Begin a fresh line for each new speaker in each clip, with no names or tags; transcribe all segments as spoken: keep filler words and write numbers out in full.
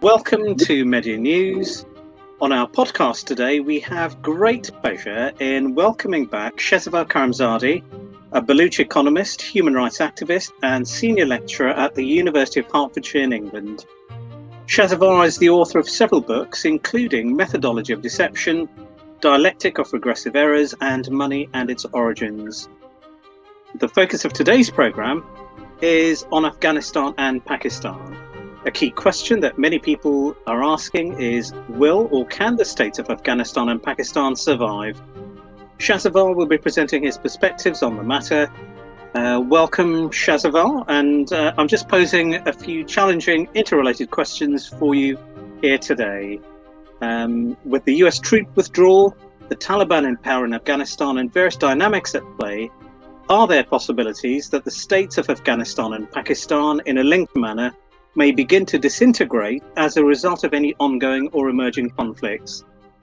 Welcome to Media News. On our podcast today, we have great pleasure in welcoming back Shehzawar Karamzadi, a Baluch economist, human rights activist, and senior lecturer at the University of Hertfordshire in England. Shehzawar is the author of several books, including Methodology of Deception, Dialectic of Regressive Errors, and Money and Its Origins. The focus of today's programme is on Afghanistan and Pakistan. A key question that many people are asking is, will or can the states of Afghanistan and Pakistan survive? Shehzawar will be presenting his perspectives on the matter. Uh, welcome, Shehzawar, and uh, I'm just posing a few challenging interrelated questions for you here today. Um, with the U S troop withdrawal, the Taliban in power in Afghanistan, and various dynamics at play, are there possibilities that the states of Afghanistan and Pakistan, in a linked manner, may begin to disintegrate as a result of any ongoing or emerging conflicts?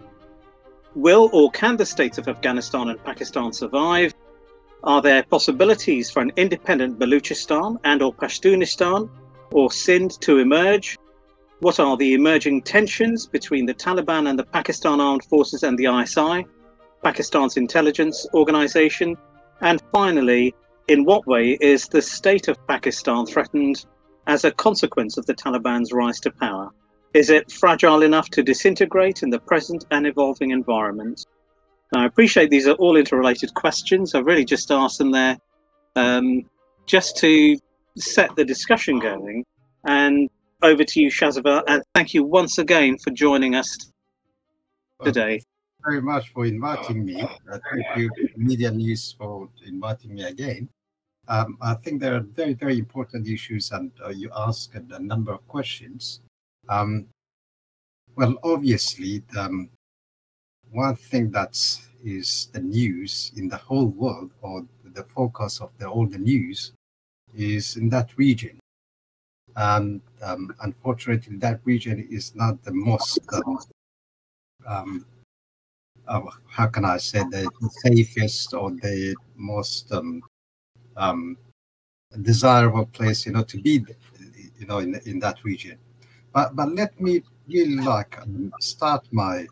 Will or can the states of Afghanistan and Pakistan survive? Are there possibilities for an independent Baluchistan and or Pashtunistan or Sindh to emerge? What are the emerging tensions between the Taliban and the Pakistan Armed Forces and the I S I, Pakistan's intelligence organization? And finally, in what way is the state of Pakistan threatened as a consequence of the Taliban's rise to power? Is it fragile enough to disintegrate in the present and evolving environment? Now, I appreciate these are all interrelated questions. I've really just asked them there um, just to set the discussion going. And over to you, Shehzawar, and thank you once again for joining us today.
Well, thank you very much for inviting me. Uh, thank you, Media News, for inviting me again. Um, I think there are very, very important issues, and uh, you asked a number of questions. Um, well, obviously, um, one thing that is the news in the whole world, or the focus of the, all the news, is in that region. And um, unfortunately, that region is not the most, um, um, uh, how can I say, the safest or the most um, Um, desirable place, you know, to be, you know, in in that region. But but let me really like um, start my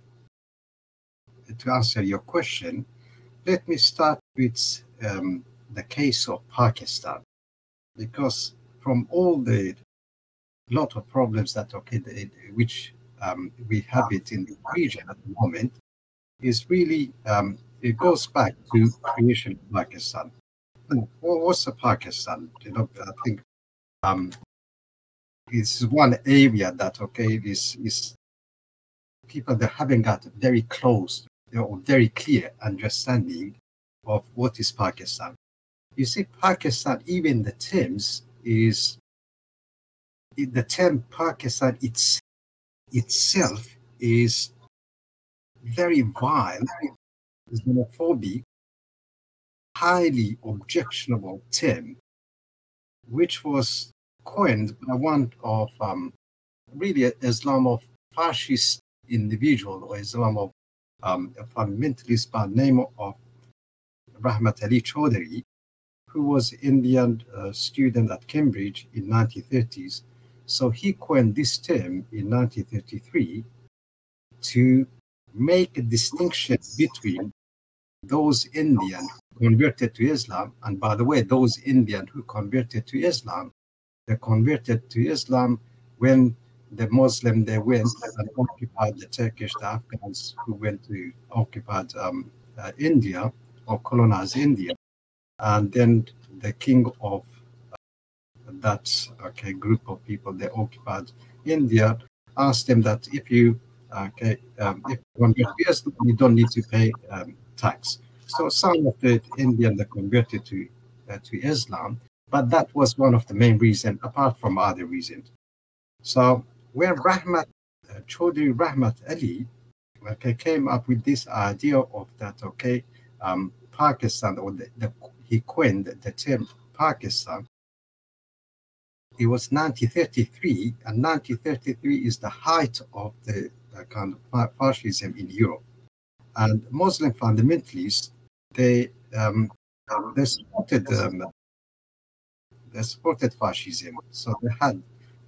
to answer your question. Let me start with um, the case of Pakistan, because from all the lot of problems that okay, the, which um, we have it in the region at the moment, is really um, it goes back to creation of Pakistan. What's the Pakistan? You know, I think um, it's one area that okay is is people that haven't got very close or very clear understanding of what is Pakistan. You see, Pakistan, even the terms is the term Pakistan it's itself is very vile, xenophobic, highly objectionable term, which was coined by one of um, really Islam of fascist individual or Islam of um, a fundamentalist by the name of Rahmat Ali Chaudhry, who was Indian uh, student at Cambridge in nineteen thirties. So he coined this term in nineteen thirty-three to make a distinction between those Indians converted to Islam, and by the way, those Indians who converted to Islam, they converted to Islam when the Muslim they went and occupied the Turkish, the Afghans who went to occupy um, uh, India or colonize India, and then the king of uh, that okay group of people they occupied India asked them that if you okay um, if you convert to Islam, you don't need to pay um, tax. So some of the Indians that converted to uh, to Islam, but that was one of the main reasons, apart from other reasons. So when Rahmat uh, Chaudhry Rahmat Ali okay, came up with this idea of that, okay, um, Pakistan, or the, the, he coined the term Pakistan, it was nineteen thirty-three, and nineteen thirty-three is the height of the uh, kind of fascism in Europe. And Muslim fundamentalists, they um, they supported um, they supported fascism. So they had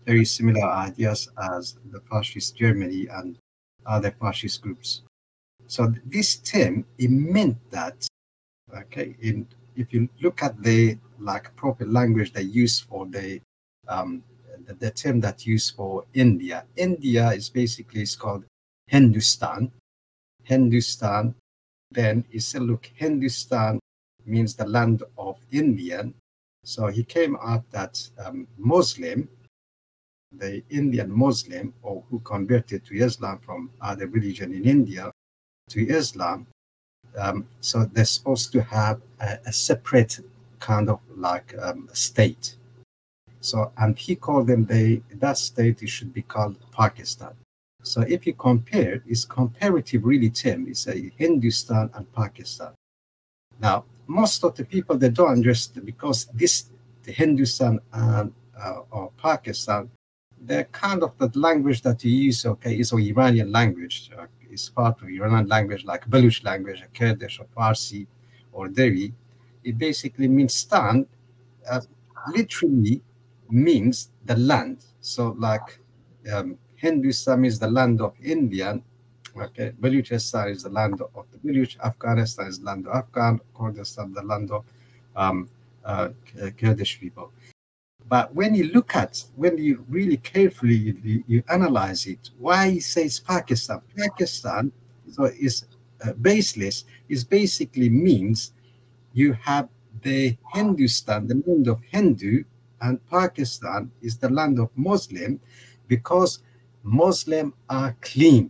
very similar ideas as the fascist Germany and other fascist groups. So this term, it meant that, okay, in, if you look at the like proper language they use for the, um, the, the term that used for India, India is basically, it's called Hindustan. Hindustan, then he said, look, Hindustan means the land of Indian. So he came out that um, Muslim, the Indian Muslim, or who converted to Islam from other religion in India to Islam, um, so they're supposed to have a, a separate kind of like um, state. So, and he called them, they, that state, it should be called Pakistan. So if you compare, it's comparative really term, it's a Hindustan and Pakistan. Now, most of the people, they don't understand, because this, the Hindustan and uh, or Pakistan, they're kind of the language that you use, okay, is an Iranian language. Uh, it's part of Iranian language, like Baluch language, Kurdish, or Farsi, or Dari. It basically means stan, uh, literally means the land. So like um, Hindustan is the land of Indian, okay, Baluchistan is the land of the Baluch, Afghanistan is the land of Afghan, Kurdistan the land of um, uh, Kurdish people. But when you look at, when you really carefully you, you analyze it, why he says Pakistan? Pakistan, so is uh, baseless, is basically means you have the Hindustan, the land of Hindu, and Pakistan is the land of Muslim, because Muslim are clean.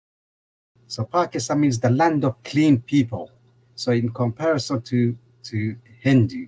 So Pakistan means the land of clean people. So in comparison to, to Hindu.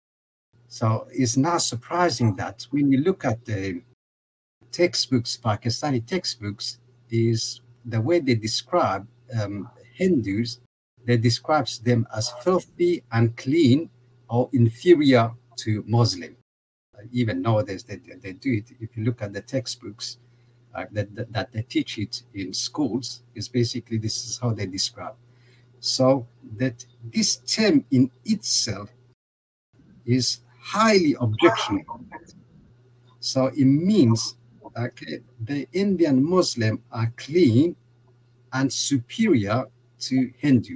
So it's not surprising that when you look at the textbooks, Pakistani textbooks, is the way they describe um, Hindus, they describe them as filthy, unclean, or inferior to Muslim. Even nowadays they, they do it. If you look at the textbooks uh, that, that, that they teach it in schools, is basically this is how they describe. So that this term in itself is highly objectionable. So it means okay, the Indian Muslim are clean and superior to Hindu.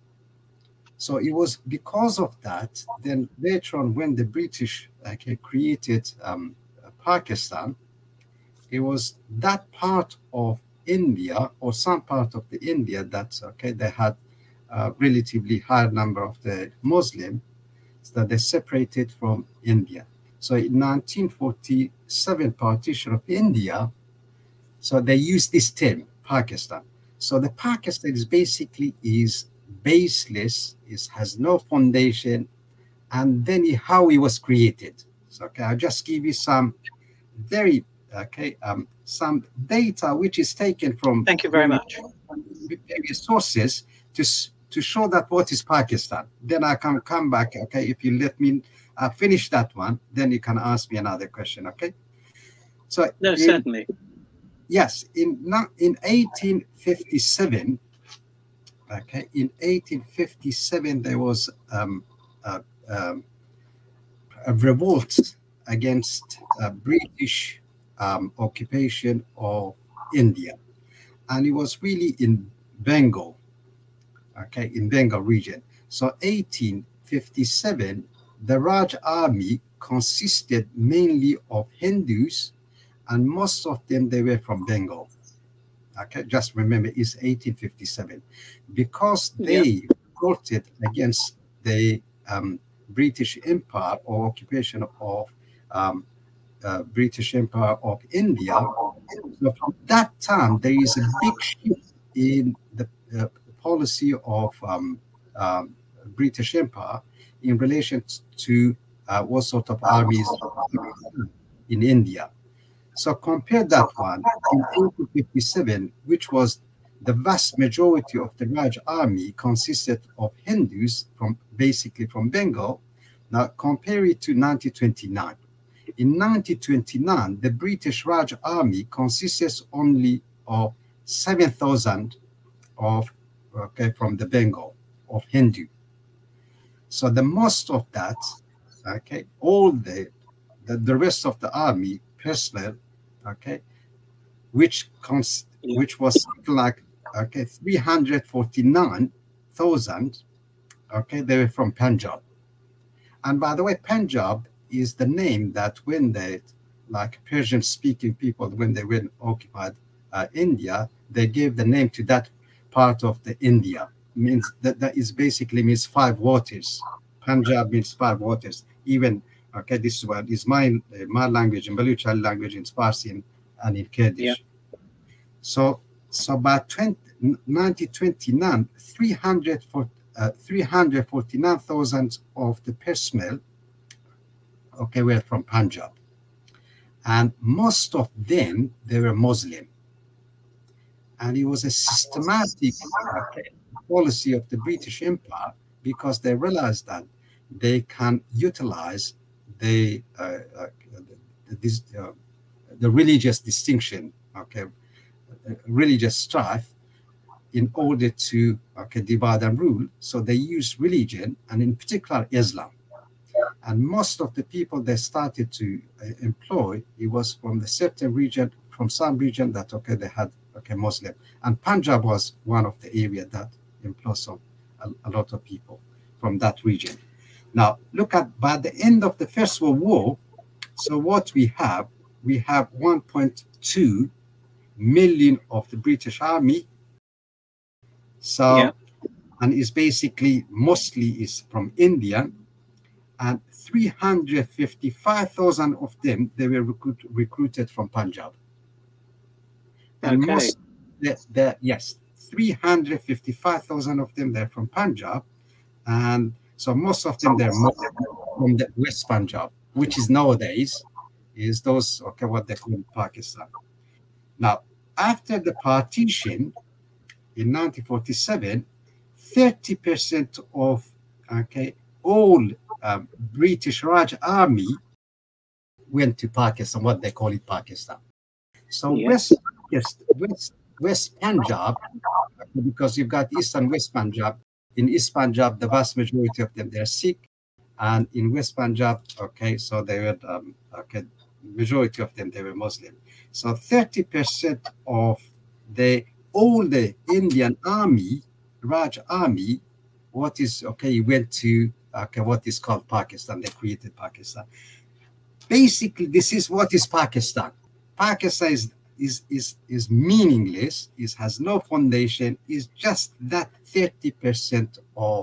So it was because of that, then later on when the British okay, created um, Pakistan, it was that part of India or some part of the India that okay, they had a relatively high number of the Muslim, that they separated from India. So in nineteen forty-seven partition of India, so they used this term, Pakistan. So the Pakistan is basically is baseless, is has no foundation, and then how it was created. So okay, I'll just give you some very okay um some data which is taken from
thank you very much
various sources to to show that what is Pakistan. Then I can come back, okay, if you let me uh, finish that one, then you can ask me another question, okay? So
no,
in,
certainly.
Yes, in in eighteen fifty-seven, okay, in eighteen fifty-seven there was um, a, um, a revolt against uh, British um, occupation of India, and it was really in Bengal. Okay, in Bengal region. So eighteen fifty-seven, the Raj army consisted mainly of Hindus, and most of them, they were from Bengal. Okay, just remember, it's eighteen fifty-seven. Because they yeah. revolted against the um, British Empire or occupation of um, uh, British Empire of India, so from that time, there is a big shift in the uh, policy of um, um, British Empire in relation to uh, what sort of armies in India. So compare that one in eighteen fifty-seven, which was the vast majority of the Raj army consisted of Hindus from basically from Bengal. Now compare it to nineteen twenty-nine. In nineteen twenty-nine, the British Raj army consists only of seven thousand of okay, from the Bengal of Hindu. So the most of that, okay, all the the, the rest of the army personnel okay, which cons-
Yeah.
which was something like okay three hundred forty-nine thousand. Okay, they were from Punjab. And by the way, Punjab is the name that when they, like Persian-speaking people, when they went occupied uh, India, they gave the name to that part of the India. Means that that is basically means five waters. Punjab means five waters. Even okay, this word is my uh, my language in Baluchi language in Farsi and, and in Kurdish.
Yeah.
So so by nineteen twenty-nine, three hundred for uh, three hundred forty-nine thousand of the personnel, okay, were from Punjab, and most of them they were Muslim, and it was a systematic okay, policy of the British Empire because they realized that they can utilize the uh, uh, this, uh, the religious distinction, okay, religious strife, in order to okay, divide and rule. So they used religion, and in particular Islam. And most of the people they started to uh, employ, it was from the certain region, from some region that okay they had okay Muslim, and Punjab was one of the area that employed some, a, a lot of people from that region. Now look at by the end of the First World War, so what we have, we have one point two million of the British Army. So, yeah. And it's basically mostly is from India, and three hundred fifty-five thousand of them, they were recruit, recruited from Punjab. And
okay.
most, the, the, yes, three hundred fifty-five thousand of them, they're from Punjab. And so most of them, they're from the West Punjab, which is nowadays, is those, okay, what they call Pakistan. Now, after the partition, in nineteen forty-seven, thirty percent of okay all um, British Raj Army went to Pakistan, what they call it Pakistan. So yes. West, West West Punjab, because you've got East and West Punjab. In East Punjab, the vast majority of them they're Sikh, and in West Punjab, okay, so they were um, okay, majority of them they were Muslim. So thirty percent of the all the Indian army, Raj army, what is okay, went to okay, what is called Pakistan. They created Pakistan. Basically, this is what is Pakistan. Pakistan is is is, is meaningless. It has no foundation. It's just that thirty percent of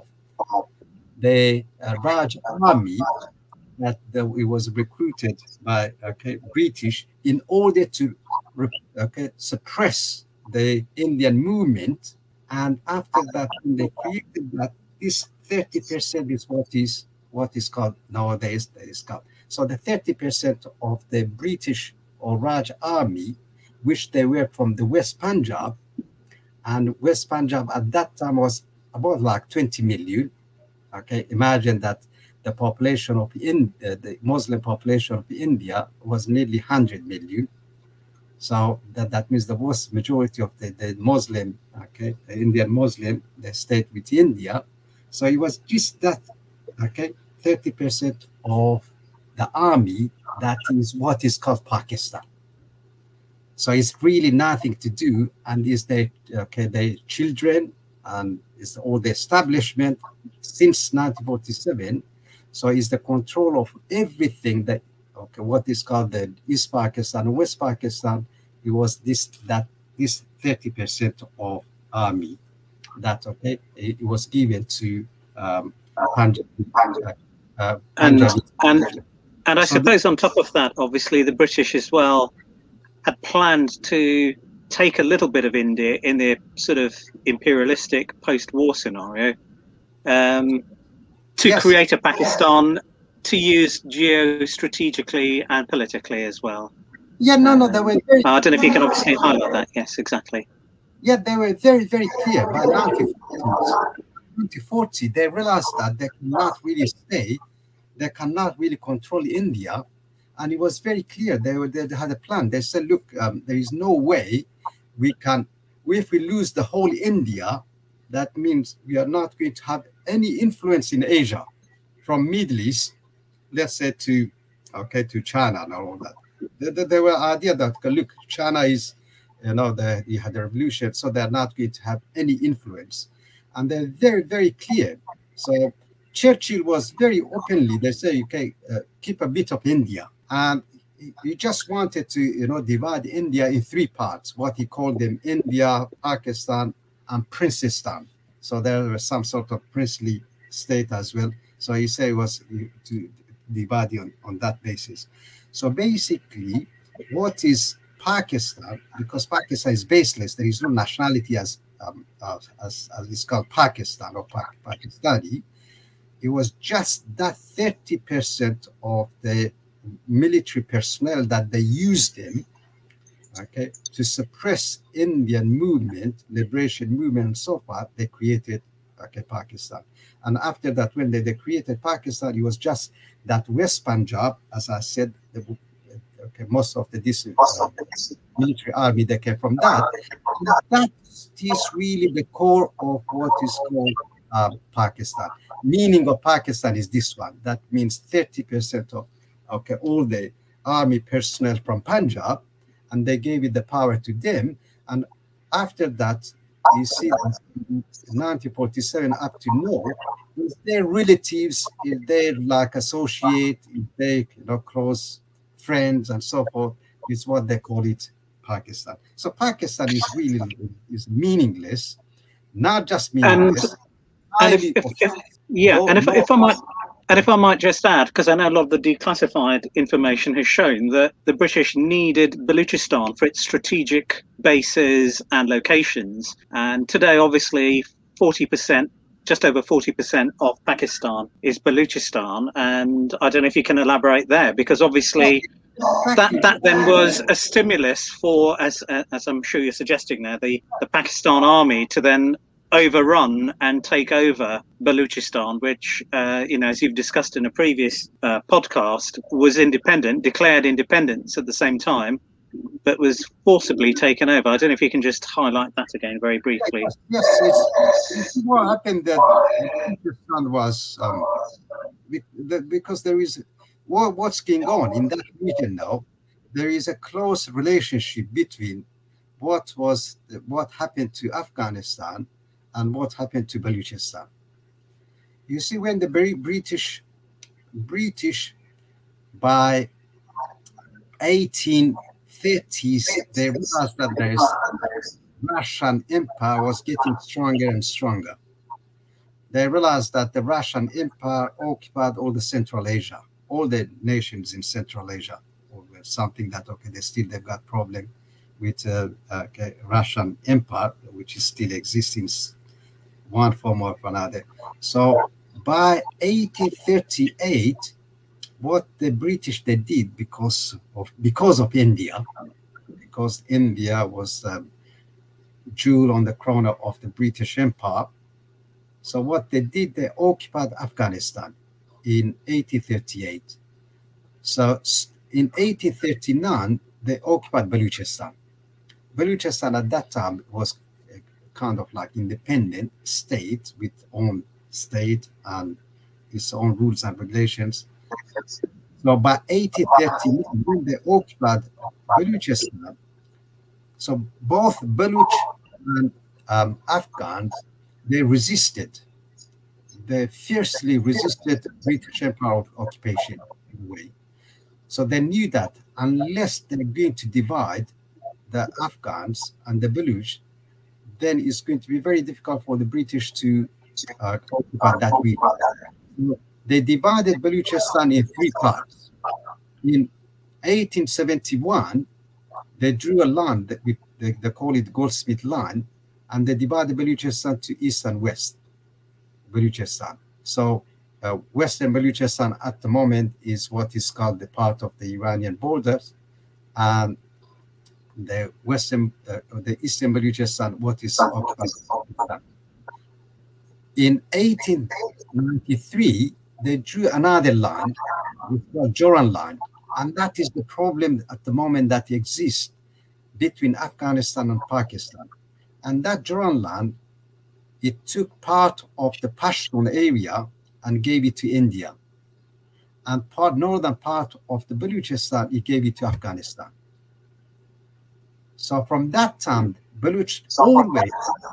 the uh, Raj army that the, it was recruited by okay British in order to okay suppress the Indian movement, and after that, when they created that, this thirty percent is what is what is called nowadays that is called. So the thirty percent of the British or Raj army, which they were from the West Punjab, and West Punjab at that time was about like twenty million. Okay, imagine that the population of in uh, the Muslim population of India was nearly one hundred million. So that, that means the vast majority of the, the Muslim, okay, the Indian Muslim, they stayed with India. So it was just that, okay, thirty percent of the army, that is what is called Pakistan. So it's really nothing to do, and is the okay, the children and is all the establishment since nineteen forty-seven. So it's the control of everything that okay, what is called the East Pakistan, West Pakistan. It was this that this thirty percent of army that okay, it, it was given to um, Punjab, uh,
and and and I so suppose on top of that, obviously the British as well had planned to take a little bit of India in the sort of imperialistic post-war scenario um, to yes. create a Pakistan to use geostrategically and politically as well.
Yeah, no, no, they were very,
I don't know if you can obviously highlight that. Yes, exactly.
Yeah, they were very, very clear. By nineteen forty, they realized that they cannot really stay, they cannot really control India. And it was very clear. They, were, they had a plan. They said, look, um, there is no way we can, if we lose the whole India, that means we are not going to have any influence in Asia, from Middle East, let's say to, okay, to China and all that. there, there were idea that look, China is, you know, the, you had the revolution, so they're not going to have any influence, and they're very very clear. So Churchill was very openly, they say, okay, uh, keep a bit of India, and he just wanted to, you know, divide India in three parts, what he called them India, Pakistan, and Princestan. So there was some sort of princely state as well. So he said it was to divide on, on that basis. So basically, what is Pakistan, because Pakistan is baseless, there is no nationality as, um, as, as, as it's called Pakistan or pa Pakistani. It was just that thirty percent of the military personnel that they used them, okay, to suppress Indian movement, liberation movement, and so forth. They created, okay, Pakistan. And after that, when they, they created Pakistan, it was just that West Punjab, as I said, the, okay, most of the this uh, military army that came from that. That is really the core of what is called uh, Pakistan. Meaning of Pakistan is this one. That means thirty percent of okay, all the army personnel from Punjab, and they gave it the power to them. And after that, you see, nineteen forty-seven up to now, is their relatives, if they like associate, if they, you know, close friends and so forth, is what they call it Pakistan. So Pakistan is really is meaningless, not just meaningless.
And, and if, if, if, yeah, no, and if, no, if I might. And if I might just add, because I know a lot of the declassified information has shown that the British needed Baluchistan for its strategic bases and locations. And today, obviously, forty percent, just over forty percent of Pakistan is Baluchistan. And I don't know if you can elaborate there, because obviously that that then was a stimulus for, as as I'm sure you're suggesting there, the, the Pakistan army to then overrun and take over Baluchistan, which, uh, you know, as you've discussed in a previous uh, podcast, was independent, declared independence at the same time, but was forcibly taken over. I don't know if you can just highlight that again very briefly.
Yes, yes, it's, it's what happened that Baluchistan was, um, because there is, what, what's going on in that region now, there is a close relationship between what was, what happened to Afghanistan and what happened to Baluchistan. You see, when the very British, British by eighteen thirties, they realized that the Russian Empire was getting stronger and stronger. They realized that the Russian Empire occupied all the Central Asia, all the nations in Central Asia, or something that, okay, they still, they've got problem with uh, uh, okay, Russian Empire, which is still existing one form or another. So by eighteen thirty-eight, what the British they did because of because of India, because India was a jewel on the crown of the British Empire. So what they did, they occupied Afghanistan in eighteen thirty-eight. So in eighteen thirty-nine, they occupied Baluchistan. Baluchistan at that time was kind of like independent state with own state and its own rules and regulations. So by eighteen thirty-nine, when they occupied Baluchistan, so both Baluch and um, Afghans, they resisted. They fiercely resisted British Empire occupation in a way. So they knew that unless they're going to divide the Afghans and the Baluch, then it's going to be very difficult for the British to uh, occupy that region. They divided Baluchistan in three parts. In eighteen seventy-one, they drew a line that we, they, they call it Goldsmith Line, and they divided Baluchistan to east and west Baluchistan. So uh, western Baluchistan at the moment is what is called the part of the Iranian borders, and the western, uh, the eastern Baluchistan, what is occupied. In eighteen ninety-three, they drew another line, which is called Joran Line, and that is the problem at the moment that exists between Afghanistan and Pakistan. And that Joran Line, it took part of the Pashtun area and gave it to India. and part northern part of the Baluchistan, he gave it to Afghanistan. So from that time, Baluch always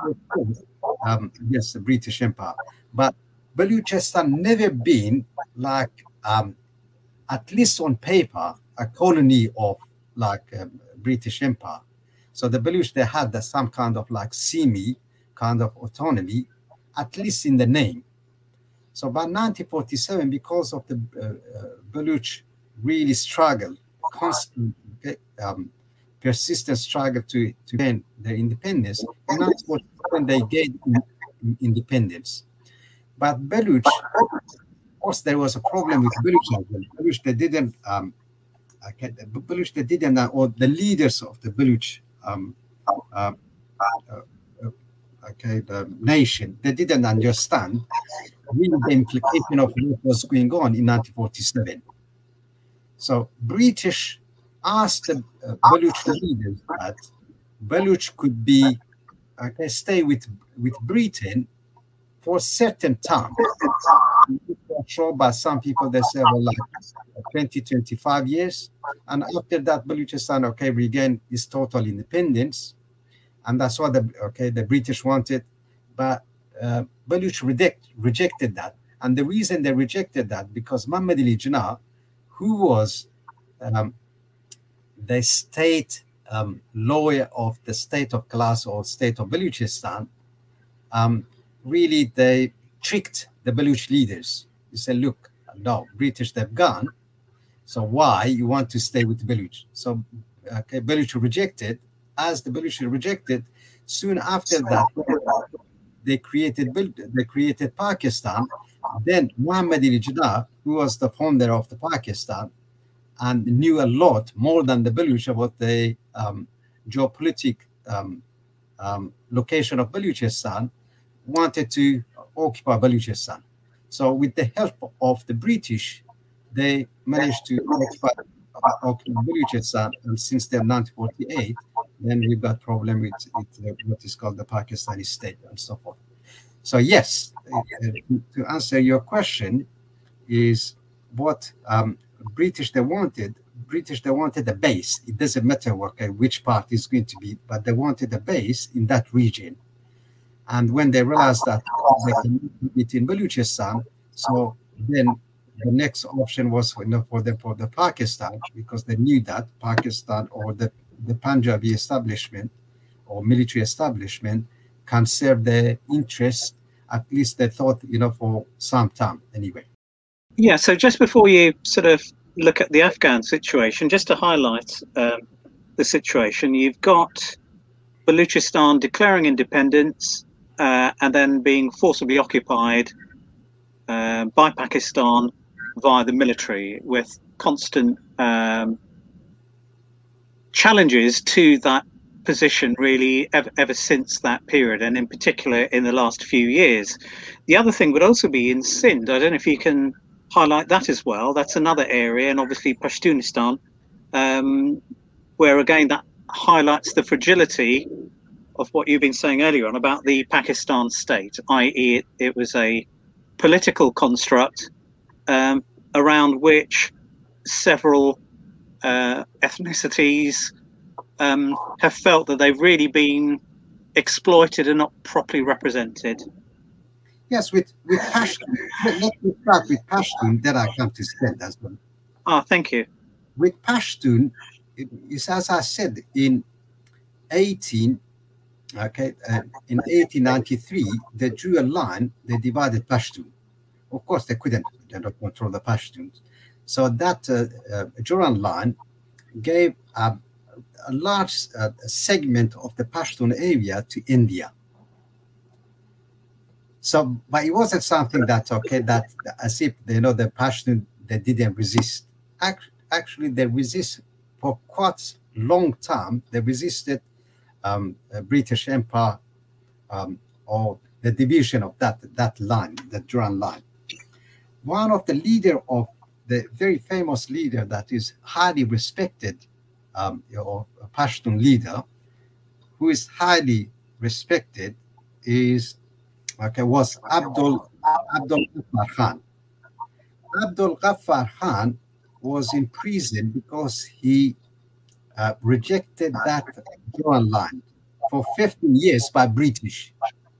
um, against the British Empire, but Baluchistan never been like, um, at least on paper, a colony of like um, British Empire. So the Baluch, they had the, some kind of like semi kind of autonomy, at least in the name. So by nineteen forty-seven, because of the uh, uh, Baluch really struggle, constant, um, persistent struggle to, to gain their independence, in nineteen forty-seven they gained independence. But Baluch, of course, there was a problem with Baluch. Baluch, they didn't, um, okay, Baluch, they didn't, uh, or the leaders of the Baluch, um, uh, uh, okay, the nation, they didn't understand really the implication of what was going on in nineteen forty-seven. So British asked the uh, Baluch leaders that Baluch could be, okay, stay with, with Britain for a certain time. Sure, but some people, they say, well, like twenty, twenty-five years. And after that, Baluchistan, okay, regain its total independence. And that's what the, okay, the British wanted. But uh, Baluch reject, rejected that. And the reason they rejected that, because Muhammad Ali Jinnah, who was um, the state um, lawyer of the state of Kalas or state of Baluchistan, um, really they tricked the Baluch leaders. You say, look, no, British, they've gone. So why you want to stay with Baluch? So okay, Baluch rejected. As the Baluch rejected, soon after that, they created they created Pakistan. Then Muhammad Ali Jinnah, who was the founder of the Pakistan and knew a lot more than the Baluch about the um, geopolitical um, um, location of Baluchistan, wanted to occupy Baluchistan. So with the help of the British, they managed to occupy, occupy Baluchistan, and since then nineteen forty-eight, then we've got problem with, with uh, what is called the Pakistani state and so forth. So yes, uh, to answer your question, is what um, British they wanted. British they wanted a base. It doesn't matter okay, which part is going to be, but they wanted a base in that region. And when they realized that they can it in Baluchistan, so then the next option was for, you know, for them for the Pakistan, because they knew that Pakistan or the, the Punjabi establishment or military establishment can serve their interests, at least they thought, you know, for some time anyway.
Yeah, so just before you sort of look at the Afghan situation, just to highlight um, the situation, you've got Baluchistan declaring independence, Uh, and then being forcibly occupied uh, by Pakistan via the military, with constant um, challenges to that position really ever, ever since that period, and in particular in the last few years. The other thing would also be in Sindh. I don't know if you can highlight that as well. That's another area, and obviously Pashtunistan, um, where again that highlights the fragility of what you've been saying earlier on about the Pakistan state, that is it, it was a political construct um, around which several uh, ethnicities um, have felt that they've really been exploited and not properly represented.
Yes, with, with Pashtun, let me start with Pashtun, then I come to Sindh as well.
Ah, thank you.
With Pashtun, it is, as I said, in eighteen Okay, uh, in eighteen ninety-three, they drew a line, they divided Pashtun. Of course, they couldn't they don't control the Pashtuns. So that uh, uh, Joran line gave a, a large uh, segment of the Pashtun area to India. So, but it wasn't something that, okay, that as if, you know, the Pashtun, they didn't resist. Actually, they resist for quite a long time. They resisted Um, British Empire um, or the division of that that line, the Duran line. One of the leader of the very famous leader that is highly respected, um, or a Pashtun leader, who is highly respected, is okay was Abdul Abdul Akbar Khan. Abdul Ghaffar Khan was in prison because he uh, rejected that Joran line for fifteen years by British.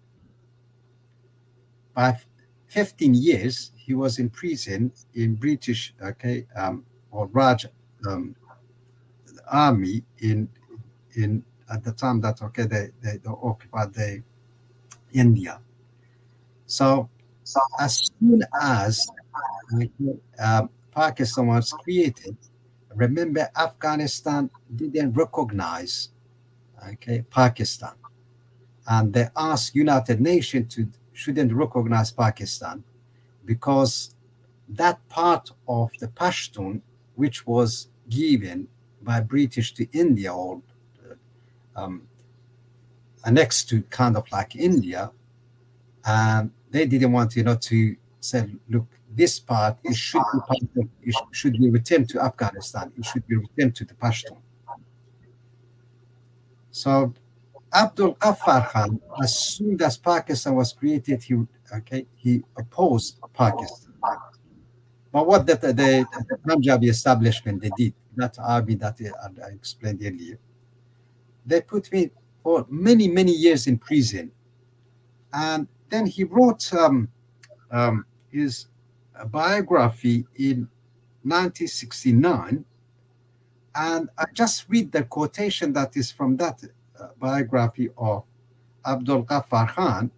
By fifteen years, he was in prison in British, okay, um, or Raj um, army in in at the time that okay they they, they occupied the India. So, so as soon as uh, Pakistan was created, remember Afghanistan didn't recognize okay Pakistan, and they asked United Nations to shouldn't recognize Pakistan because that part of the Pashtun which was given by British to India or um, annexed to kind of like India, and they didn't want you know to say, look, this part it should be part of, it should be returned to Afghanistan. It should be returned to the Pashtun. So Abdul Ghaffar Khan, as soon as Pakistan was created, he okay he opposed Pakistan. But what the, the, the Punjabi establishment they did, that army that I, I explained earlier, they put me for many many years in prison, and then he wrote um, um, his biography in nineteen sixty-nine, and I just read the quotation that is from that uh, biography of Abdul Ghaffar Khan,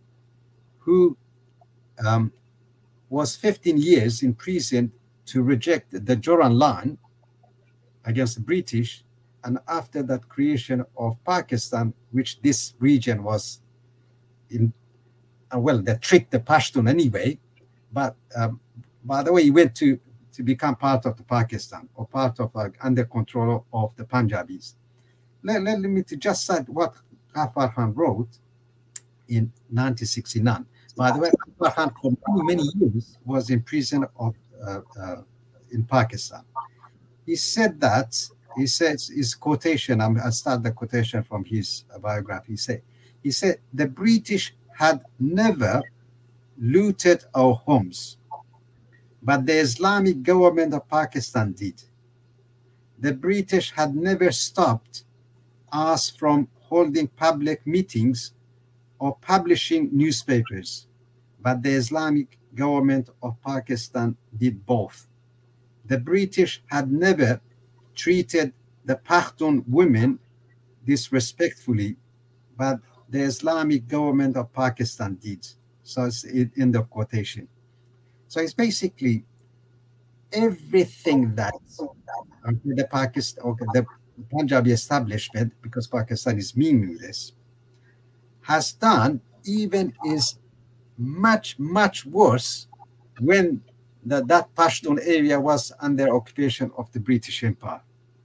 who um, was fifteen years in prison to reject the Joran line against the British, and after that creation of Pakistan, which this region was in, uh, well, they tricked the Pashtun anyway, but um, by the way, he went to, to become part of the Pakistan or part of like under control of the Punjabis. Let, let me to just cite what Ghaffar Khan wrote in nineteen sixty-nine. By the way, Ghaffar Khan for many, many years was in prison of, uh, uh, in Pakistan. He said that, he says, his quotation, I'm, I'll start the quotation from his biography. He said, he said, the British had never looted our homes, but the Islamic government of Pakistan did. The British had never stopped us from holding public meetings or publishing newspapers, but the Islamic government of Pakistan did both. The British had never treated the Pashtun women disrespectfully, but the Islamic government of Pakistan did. So it's end of quotation. So it's basically everything that the Pakistan, okay, the Punjabi establishment, because Pakistan is meaningless, has done, even is much, much worse when the, that Pashtun area was under occupation of the British Empire.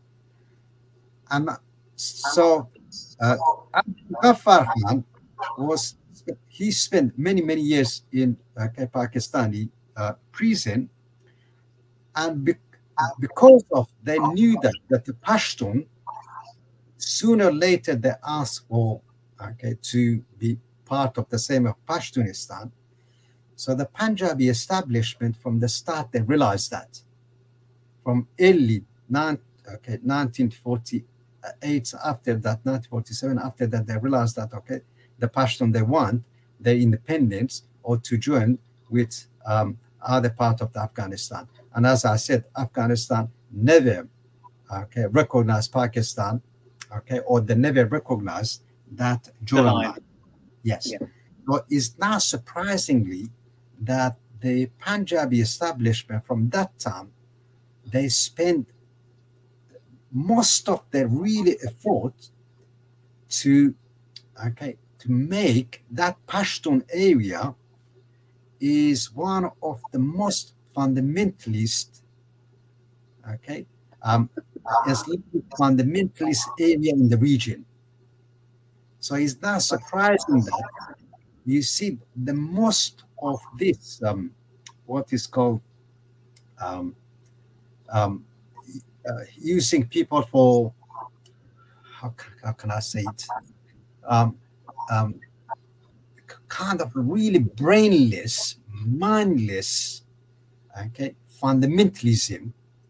And so uh, Ghaffar Khan was, he spent many, many years in uh, Pakistani uh, prison, and be, because of, they knew that, that the Pashtun, sooner or later they asked for, okay, to be part of the same of Pashtunistan. So the Punjabi establishment from the start, they realized that. From early nine, okay, nineteen forty-eight, after that, nineteen forty-seven, after that, they realized that, okay, the Pashtun, they want their independence or to join with um, other part of the Afghanistan. And as I said, Afghanistan never, okay, recognized Pakistan, okay, or they never recognized that Joran line. Yes. Yeah. So it's now surprisingly that the Punjabi establishment from that time, they spent most of their really effort to, okay, to make that Pashtun area is one of the most fundamentalist, okay, um, Islamic fundamentalist area in the region. So it's not surprising that you see the most of this, um, what is called um, um, uh, using people for, how, how can I say it, um, um, kind of really brainless, mindless okay, fundamentalism,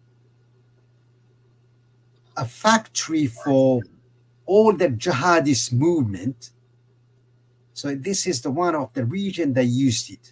a factory for all the jihadist movement. So this is the one of the region they used it.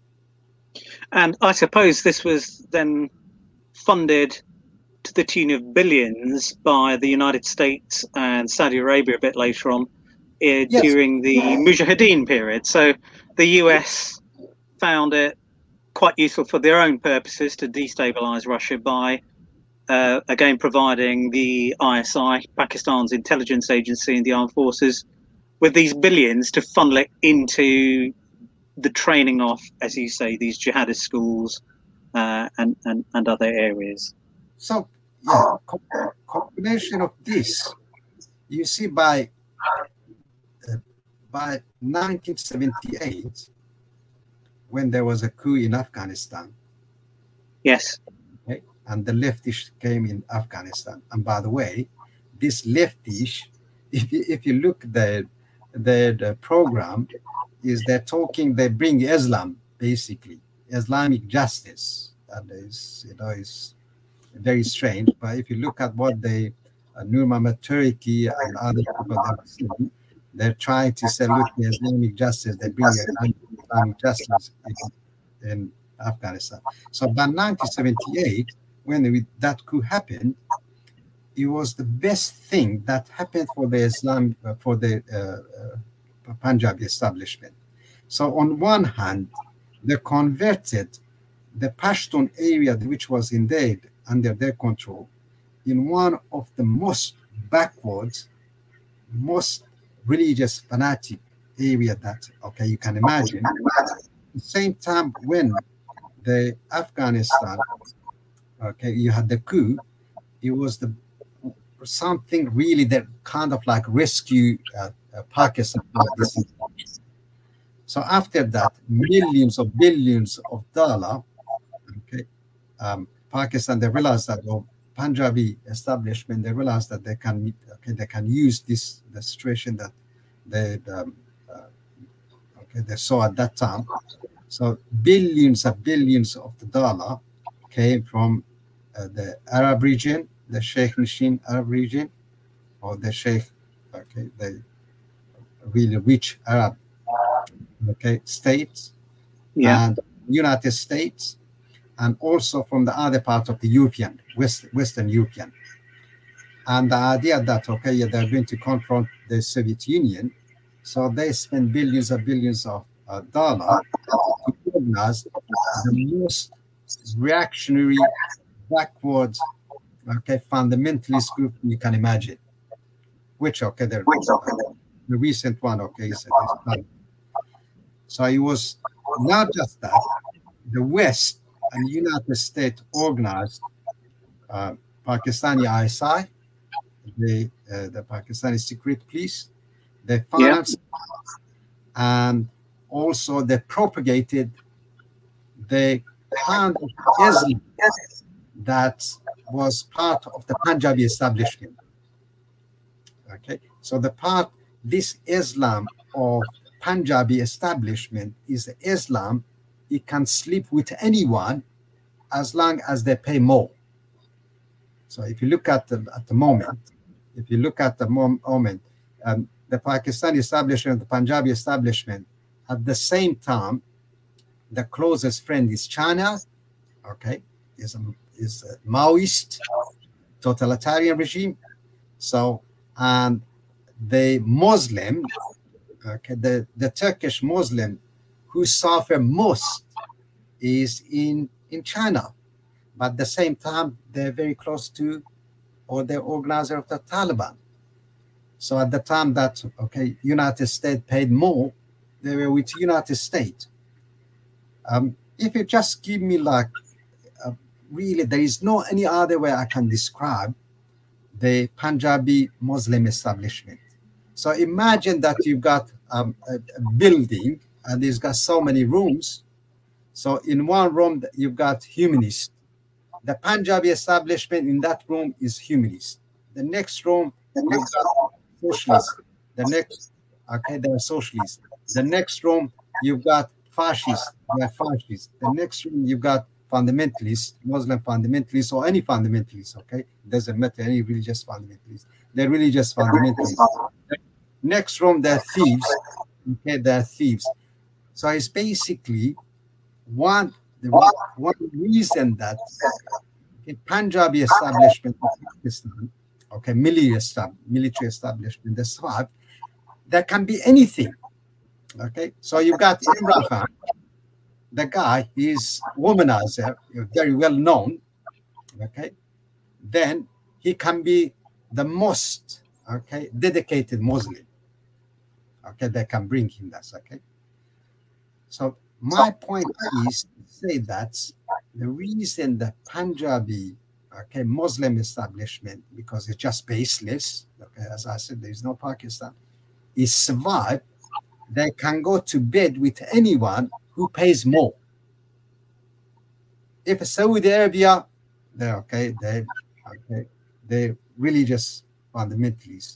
And I suppose this was then funded to the tune of billions by the United States and Saudi Arabia a bit later on, uh,
Yes.
during the Mujahideen period. So the U S found it quite useful for their own purposes to destabilize Russia by, uh, again, providing the I S I, Pakistan's intelligence agency, and the armed forces with these billions to funnel it into the training of, as you say, these jihadist schools uh, and, and, and other areas.
So, yeah, co- combination of this, you see, by uh, by nineteen seventy-eight, when there was a coup in Afghanistan,
Yes.
okay, and the leftists came in Afghanistan. And by the way, this leftish, if you, if you look the the, the program, is they're talking, they bring Islam, basically, Islamic justice. That is, you know, is very strange. But if you look at what they, uh, Nur Muhammad Turki and other people that are saying, they're trying to say, look, the Islamic justice, they bring Islamic justice in, in Afghanistan. So by nineteen seventy-eight, when we, that coup happened, it was the best thing that happened for the Islam, uh, for the uh, uh, Punjabi establishment. So on one hand, they converted the Pashtun area, which was indeed under their control, in one of the most backwards, most religious fanatic area that, okay, you can imagine. At the same time, when the Afghanistan, okay, you had the coup, it was the something really that kind of like rescue uh, uh, Pakistan. So after that, millions of billions of dollar, okay, um, Pakistan, they realized that, well, Punjabi establishment, they realized that they can, okay, they can use this the situation that they, um, uh, okay, they saw at that time. So billions and billions of the dollar came from uh, the Arab region, the Sheikh Nashin Arab region, or the Sheikh, okay, the really rich Arab, okay, states,
Yeah.
and United States, and also from the other part of the European, West, Western European. And the idea that, okay, yeah, they're going to confront the Soviet Union, so they spend billions and billions of uh, dollars to organize the most reactionary, backwards, okay, fundamentalist group you can imagine. Which, okay, the, the recent one, okay, is, is so it was not just that, the West and United States organized uh, Pakistani I S I, the, uh, the Pakistani secret police, they financed, yeah, and also they propagated the kind of Islam that was part of the Punjabi establishment. Okay, so the part, this Islam of Punjabi establishment is the Islam, it can sleep with anyone as long as they pay more. So if you look at the, at the moment, if you look at the moment, um, the Pakistani establishment, the Punjabi establishment, at the same time, the closest friend is China, okay, is a, is a Maoist totalitarian regime. So, and the Muslim, okay, the, the Turkish Muslim who suffer most is in, in China. But at the same time, they're very close to, or the organizer of the Taliban. So at the time that, okay, United States paid more, they were with United States. Um, if you just give me like, uh, really, there is no any other way I can describe the Punjabi Muslim establishment. So imagine that you've got um, a, a building and it's got so many rooms. So in one room, you've got humanists. The Punjabi establishment in that room is humanist. The next room, you've got socialists. The next, okay, they're socialists. The next room, you've got fascists. They're fascists. The next room, you've got fundamentalists, Muslim fundamentalists, or any fundamentalists, okay? Doesn't matter, any religious fundamentalists. They're religious fundamentalists. Next room, they're thieves, okay? They're thieves. So it's basically one, the one, one reason that in Punjabi establishment of Pakistan, okay, military, military establishment, the Swab, there can be anything, okay? So you got Imran Khan, the guy is womanizer, very well known, okay? Then he can be the most, okay, dedicated Muslim, okay? They can bring him that, okay? So my point is to say that the reason the Punjabi, okay, Muslim establishment, because it's just baseless, okay, as I said, there is no Pakistan, is survived. They can go to bed with anyone who pays more. If Saudi Arabia, they're okay, they okay, they're religious fundamentalists.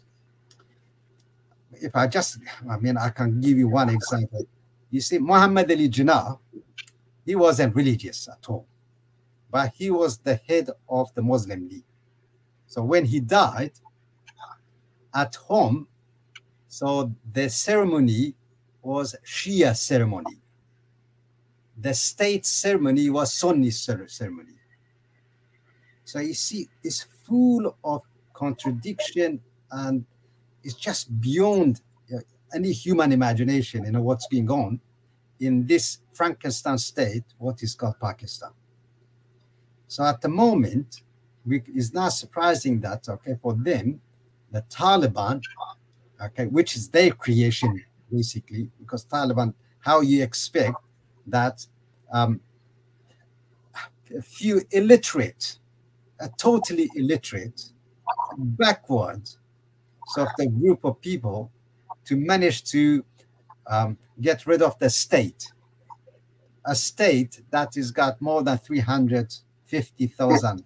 If I just, I mean, I can give you one example. You see, Muhammad Ali Jinnah, he wasn't religious at all, but he was the head of the Muslim League. So when he died at home, so the ceremony was Shia ceremony. The state ceremony was Sunni ceremony. So you see, it's full of contradiction, and it's just beyond any human imagination, you know, what's going on in this Frankenstein state, what is called Pakistan. So at the moment, we, it's not surprising that, okay, for them, the Taliban, okay, which is their creation, basically, because Taliban, how you expect that um, a few illiterate, a totally illiterate, backward sort of the group of people to manage to um, get rid of the state, a state that has got more than three hundred fifty thousand.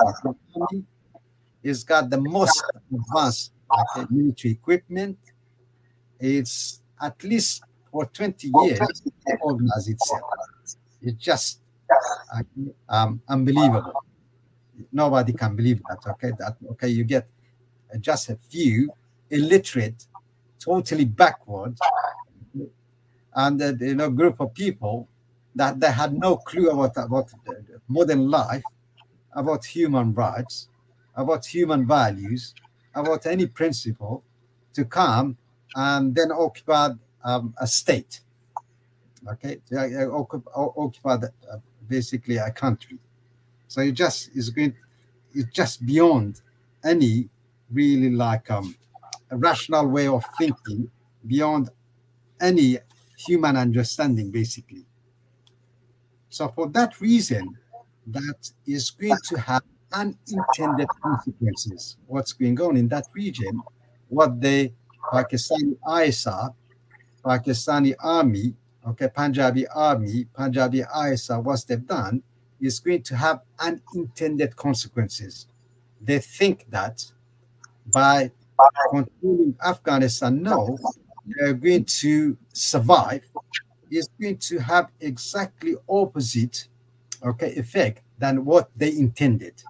It's got the most advanced okay, military equipment. It's at least for twenty years organized itself. It's just uh, um, unbelievable. Nobody can believe that. Okay, that okay, you get uh, just a few illiterate, totally backward, and uh, you know, group of people that they had no clue about about modern life, about human rights, about human values, about any principle, to come and then occupy um, a state. Okay, to occupy, occupy the, uh, basically a country. So it just is going, it's just beyond any really like um, a rational way of thinking, beyond any human understanding, basically. So for that reason, that is going to have unintended consequences. What's going on in that region, what the Pakistani I S A, Pakistani army, okay, Punjabi army, Punjabi I S A, what they've done is going to have unintended consequences. They think that by controlling Afghanistan now, they're going to survive. Is going to have exactly opposite, okay, effect than what they intended.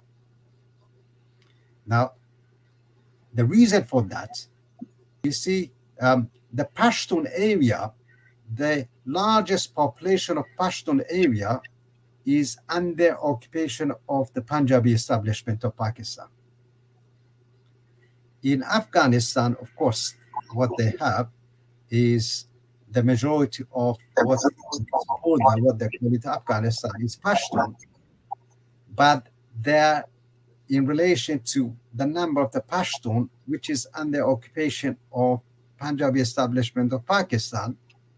Now, the reason for that, you see, um, the Pashtun area, the largest population of Pashtun area is under occupation of the Punjabi establishment of Pakistan. In Afghanistan, of course, what they have is the majority of what is called by what they call it Afghanistan is Pashtun, but they're in relation to the number of the Pashtun, which is under occupation of Punjabi establishment of Pakistan,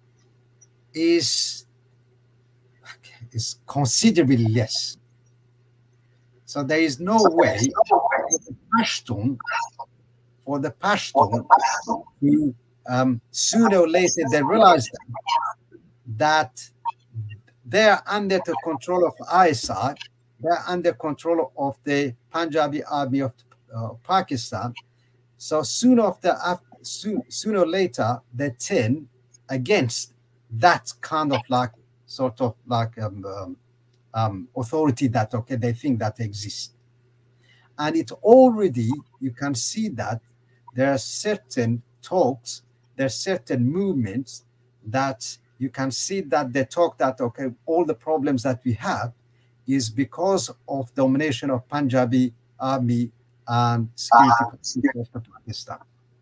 is, is considerably less. So there is no way for the Pashtun, for the Pashtun to Um, sooner or later they realize that they're under the control of I S I, they're under control of the Punjabi army of uh, Pakistan. So sooner, after, after, soon, sooner or later they turn against that kind of like sort of like um, um, um, authority that, okay, they think that exists. And it already, you can see that there are certain talks, there are certain movements that you can see that they talk that, okay, all the problems that we have is because of domination of Punjabi army and security uh, of Pakistan.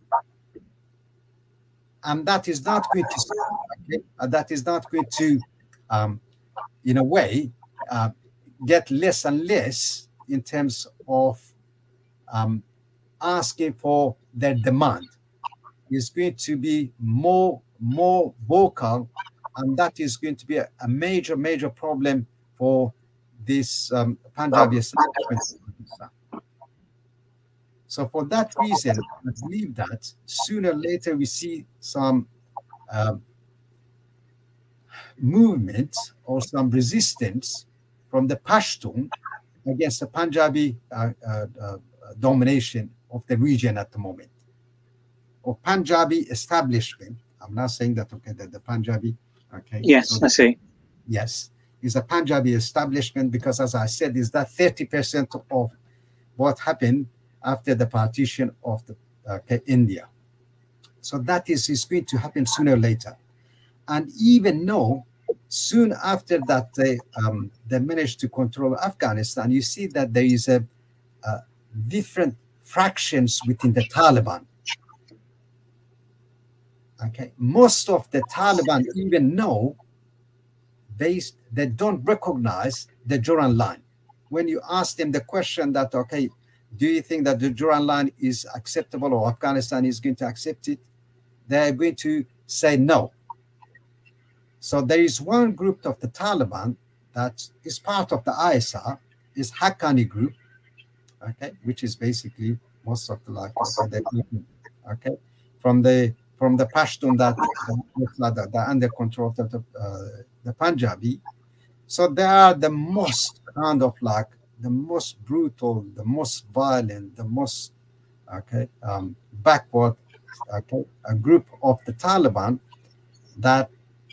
And that is not going to, okay, uh, that is not going to, um, in a way, uh, get less and less in terms of um, asking for their demand. Is going to be more, more vocal, and that is going to be a, a major, major problem for this um, Punjabi establishment. So for that reason, I believe that sooner or later we see some uh, movement or some resistance from the Pashtun against the Punjabi uh, uh, uh, domination of the region at the moment, or Punjabi establishment. I'm not saying that, okay, that the Punjabi, okay.
Yes,
so
I see.
Yes, is a Punjabi establishment because, as I said, is that thirty percent of what happened after the partition of the okay, India. So that is, is going to happen sooner or later. And even though soon after that they, um, they managed to control Afghanistan, you see that there is a, a different fractions within the Taliban. Okay, most of the Taliban even know they, they don't recognize the Joran line. When you ask them the question that, okay, do you think that the Joran line is acceptable or Afghanistan is going to accept it? They're going to say no. So there is one group of the Taliban that is part of the I S R, is Haqqani group, okay, which is basically most of the like, okay, from the from the Pashtun that that are under control of the uh, the Punjabi. So they are the most kind of like the most brutal, the most violent, the most okay um, backward okay a group of the Taliban that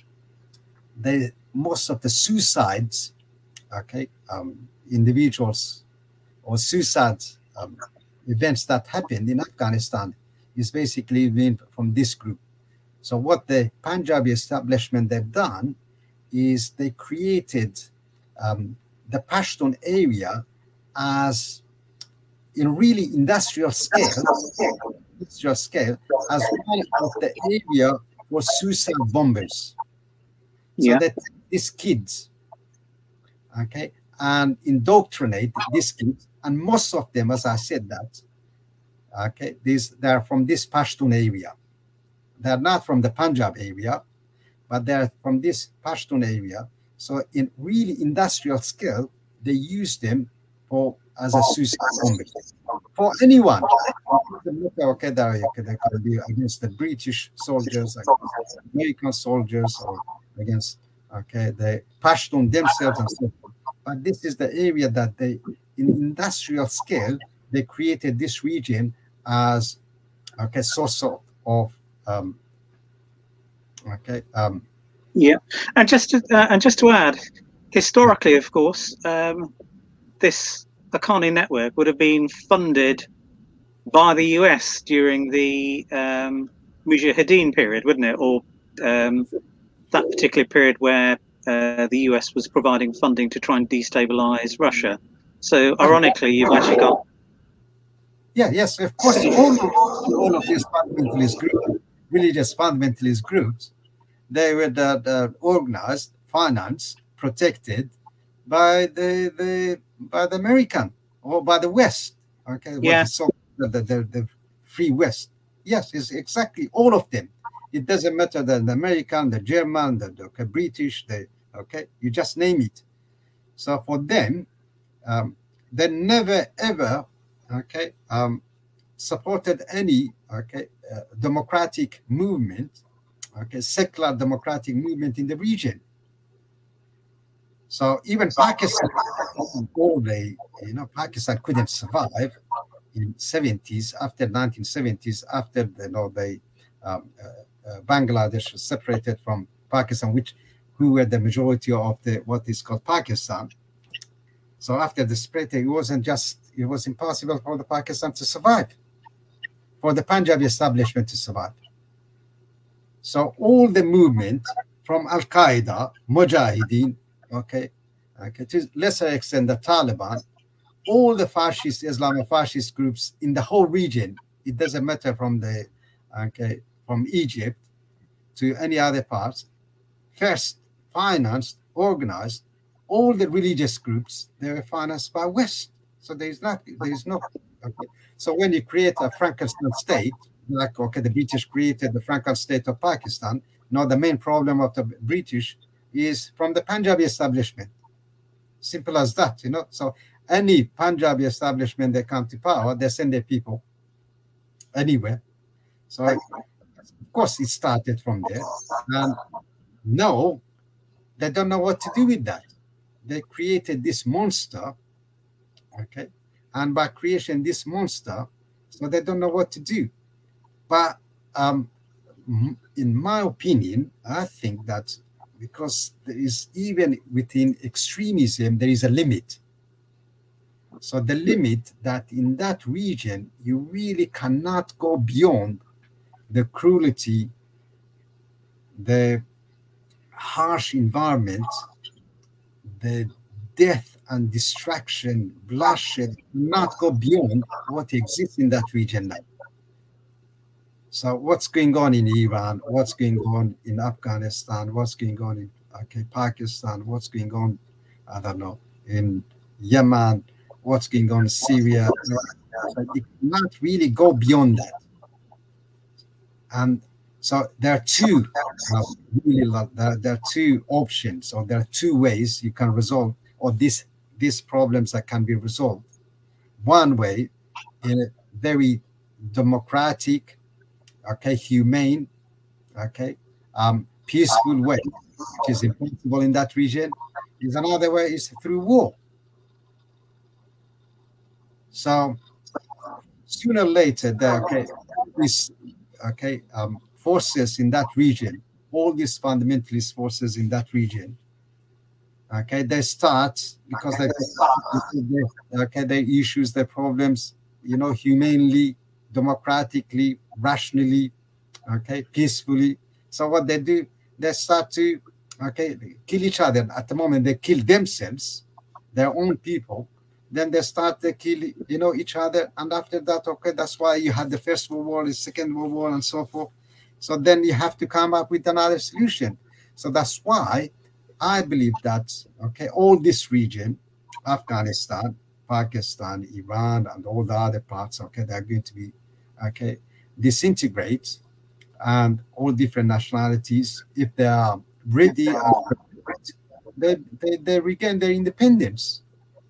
they most of the suicides okay um, individuals or suicide um, events that happened in Afghanistan is basically been from this group. So what the Punjabi establishment they've done is they created um, the Pashtun area as in really industrial scale, industrial scale as one of the area for suicide bombers. So
yeah.
that these kids, okay, and indoctrinate these kids, and most of them, as I said that, okay, these they're from this Pashtun area. They're not from the Punjab area, but they're from this Pashtun area. So in really industrial scale, they use them for as a suicide bomber for anyone. Okay, they can be against the British soldiers, against American soldiers, or against okay the Pashtun themselves and so forth. But this is the area that they, in industrial scale, they created this region as okay source of, of um, okay um,
yeah, and just to, uh, and just to add, historically, of course, um, this Haqqani network would have been funded by the U S during the um, Mujahideen period, wouldn't it? Or um, that particular period where uh, the U S was providing funding to try and destabilize Russia. So, ironically, you've actually got.
Yeah, yes, of course, all of, all of these fundamentalist groups, religious fundamentalist groups, they were uh, uh, organized, financed, protected by the, the by the American or by the West. Okay,
yeah.
So the, the, the, the free West. Yes, it's exactly all of them. It doesn't matter the, the American, the German, the, the British, the okay, you just name it. So for them, um, they never ever okay um, supported any okay uh, democratic movement, okay, secular democratic movement in the region. So even Pakistan, all they, you know, Pakistan couldn't survive in seventies after nineteen seventies after the, you know they um, uh, uh, Bangladesh was separated from Pakistan, which who were the majority of the what is called Pakistan. So after the split, it wasn't just, it was impossible for the Pakistan to survive, for the Punjabi establishment to survive. So all the movement from Al-Qaeda, Mujahideen, okay, okay, to lesser extent the Taliban, all the fascist, Islamofascist groups in the whole region, it doesn't matter from the, okay, from Egypt to any other parts, first financed, organized, all the religious groups, they were financed by West. So there is not, there is no, okay. So when you create a Frankenstein state, like, okay, the British created the Frankenstein state of Pakistan, now the main problem of the British is from the Punjabi establishment. Simple as that, you know. So any Punjabi establishment, they come to power, they send their people anywhere. So of course it started from there. And now they don't know what to do with that. They created this monster, okay? And by creating this monster, so they don't know what to do. But um, in my opinion, I think that because there is, even within extremism, there is a limit. So the limit that in that region, you really cannot go beyond the cruelty, the harsh environment, the death and destruction, bloodshed, not go beyond what exists in that region now. So what's going on in Iran, what's going on in Afghanistan, what's going on in okay, Pakistan, what's going on, I don't know, in Yemen, what's going on in Syria. So it cannot really go beyond that. And so there are two, uh, really, there, there are two options, or there are two ways you can resolve, or these these problems that can be resolved. One way, in a very democratic, okay, humane, okay, um, peaceful way, which is impossible in that region, is another way is through war. So sooner or later, the okay, this okay um, forces in that region, all these fundamentalist forces in that region, okay, they start because they, they okay they issues their problems, you know, humanely, democratically, rationally, okay, peacefully. So what they do, they start to okay kill each other. At the moment, they kill themselves, their own people. Then they start to kill, you know, each other. And after that, okay, that's why you had the First World War, the Second World War, and so forth. So then you have to come up with another solution. So that's why I believe that, okay, all this region, Afghanistan, Pakistan, Iran, and all the other parts, okay, they're going to be, okay, disintegrate, and all different nationalities, if they are ready, they, they, they regain their independence.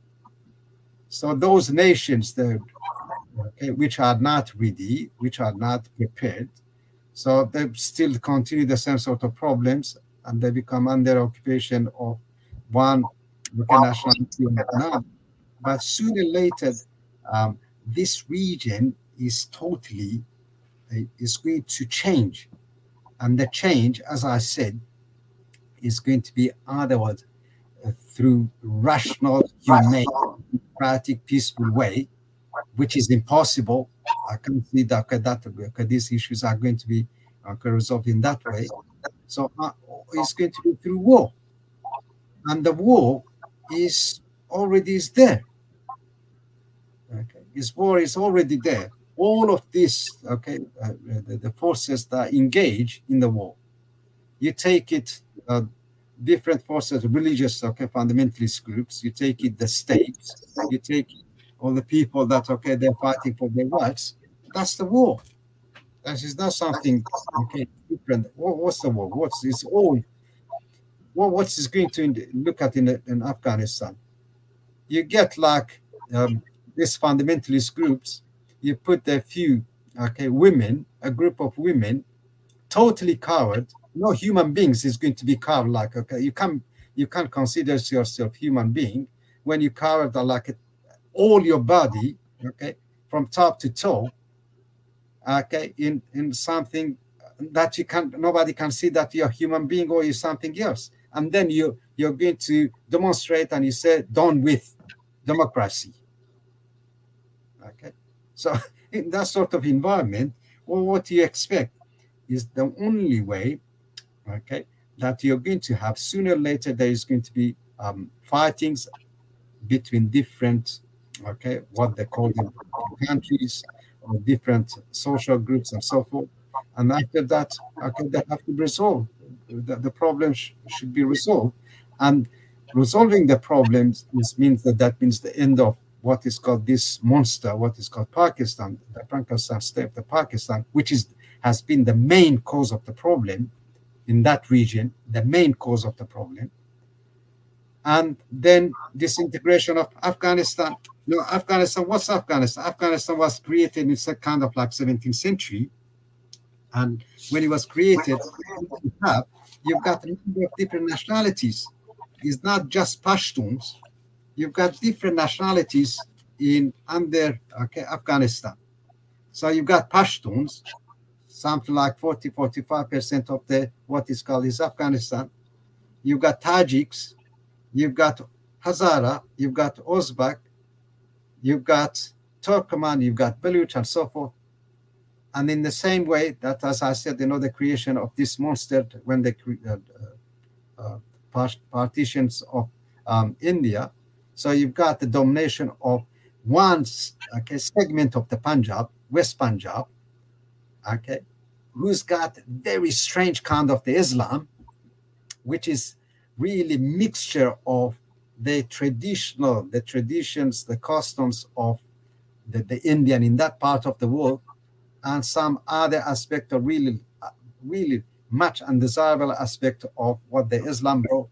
So those nations that, okay, which are not ready, which are not prepared, so they still continue the same sort of problems, and they become under occupation of one nationality or another. But sooner or later, um, this region is totally uh, is going to change, and the change, as I said, is going to be otherwise uh, through rational, humane, democratic, peaceful way, which is impossible. I can see that, okay, that okay, these issues are going to be okay, resolved in that way. So uh, it's going to be through war, and the war is already is there. Okay, this war is already there. All of this, okay, uh, the, the forces that engage in the war, you take it, uh, different forces, religious, okay, fundamentalist groups, you take it, the states, you take it, all the people that, okay, they're fighting for their rights. That's the war. That is not something, okay, different. What, what's the war? What's it's all? What what's is going to look at in, in Afghanistan? You get like um, these fundamentalist groups. You put a few, okay, women, a group of women, totally coward. No human beings is going to be coward. Like, okay, you can't you can't consider yourself human being when you coward like all your body, okay, from top to toe, okay, in in something that you can nobody can see that you're a human being or you're something else, and then you you're going to demonstrate and you say done with, democracy. Okay, so in that sort of environment, well, what do you expect? Is the only way, okay, that you're going to have sooner or later there is going to be um, fightings between different, okay, what they call them countries or different social groups and so forth. And after that, okay, they have to resolve. The, the problem sh should be resolved. And resolving the problems is, means that that means the end of what is called this monster, what is called Pakistan, the Frankenstein state of Pakistan, which is has been the main cause of the problem in that region, the main cause of the problem. And then disintegration of Afghanistan. No, Afghanistan, what's Afghanistan? Afghanistan was created in some kind of like seventeenth century. And when it was created, you have, you've got a number of different nationalities. It's not just Pashtuns. You've got different nationalities in under okay, Afghanistan. So you've got Pashtuns, something like forty, forty-five percent of the what is called is Afghanistan. You've got Tajiks, you've got Hazara, you've got Uzbek, you've got Turkmen, you've got Baluch, and so forth. And in the same way that, as I said, you know, the creation of this monster when they uh, uh, part partitions of um, India, so you've got the domination of one okay, segment of the Punjab, West Punjab, okay, who's got very strange kind of the Islam, which is really mixture of the traditional, the traditions, the customs of the, the Indian in that part of the world, and some other aspect of really, really much undesirable aspect of what the Islam brought.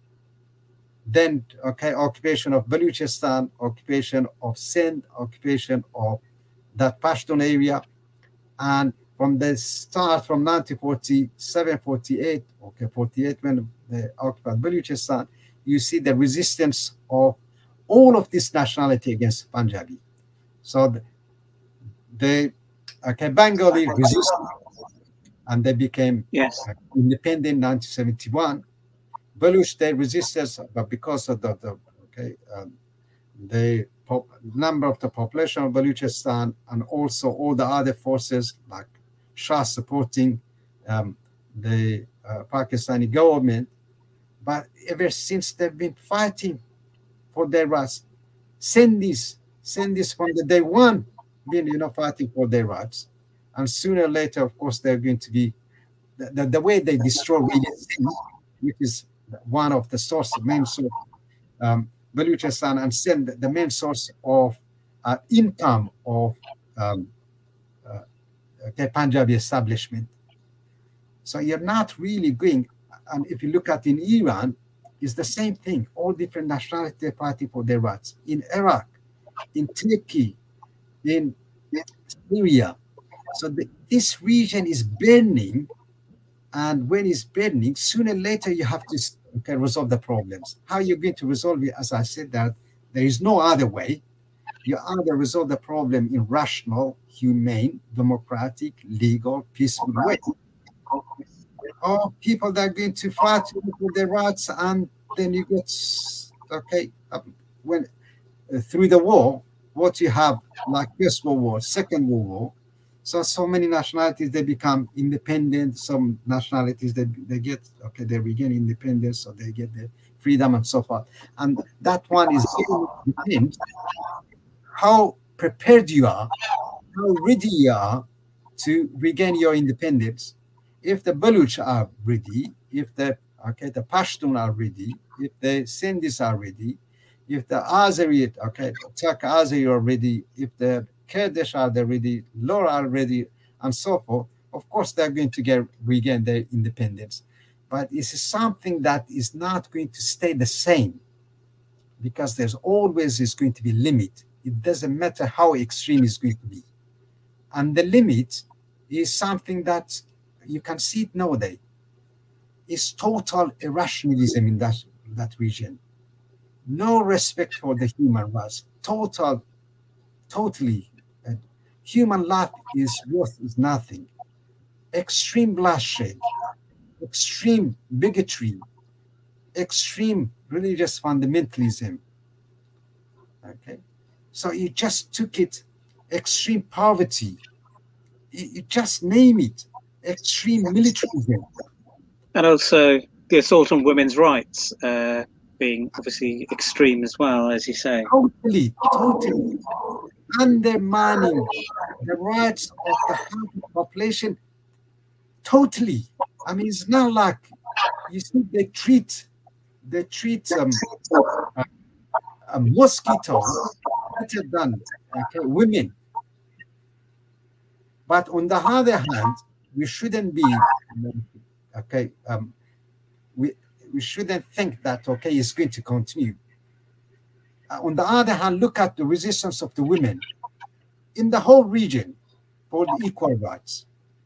Then, okay, occupation of Baluchistan, occupation of Sindh, occupation of that Pashtun area, and from the start from nineteen forty-seven, forty-eight, okay, forty-eight when they occupied Baluchistan, you see the resistance of all of this nationality against Punjabi. So the, they, okay, Bengali resisted, and they became
yes.
uh, independent in nineteen seventy-one. Baluch, they resisted, but because of the, the okay, um, the pop, number of the population of Baluchistan and also all the other forces like Shah supporting um, the uh, Pakistani government, but ever since they've been fighting for their rights, Sindhis, Sindhis from the day one, been you know fighting for their rights, and sooner or later, of course, they're going to be the, the, the way they destroy Sindh, which is one of the source, main source, um, Baluchistan and Sindh, the main source of uh, income of um, uh, the Punjabi establishment. So you're not really going, and if you look at in Iran, it's the same thing. All different nationalities fighting for their rights. In Iraq, in Turkey, in Syria. So the, this region is burning, and when it's burning, sooner or later you have to okay, resolve the problems. How you're going to resolve it, as I said, that there is no other way. You either resolve the problem in rational, humane, democratic, legal, peaceful way, or people that are going to fight for their rights, and then you get okay when uh, through the war, what you have like First World War, Second World War. So, so many nationalities, they become independent. Some nationalities, they, they get, okay, they regain independence, so they get their freedom and so forth. And that one is depends how prepared you are, how ready you are to regain your independence. If the Baluch are ready, if the, okay, the Pashtun are ready, if the Sindhis are ready, if the Azeri, okay, Turk Azeri are ready, if the Kurdish are they ready, Laura are ready, and so forth, of course they're going to get regain their independence. But it's something that is not going to stay the same, because there's always is going to be limit. It doesn't matter how extreme it's going to be. And the limit is something that you can see it nowadays. It's total irrationalism in that, that region. No respect for the human rights. Total, totally. Uh, human life is worth is nothing. Extreme bloodshed, extreme bigotry, extreme religious fundamentalism. Okay, so you just took it, extreme poverty. You, you just name it, extreme militarism.
And also the assault on women's rights uh, being obviously extreme as well, as you say.
Totally, totally undermining the rights of the population. Totally. I mean, it's not like, you see, they treat they treat um, a, a mosquito better than okay, women. But on the other hand, we shouldn't be okay. Um, we we shouldn't think that okay, it's going to continue. Uh, on the other hand, look at the resistance of the women in the whole region for the equal rights.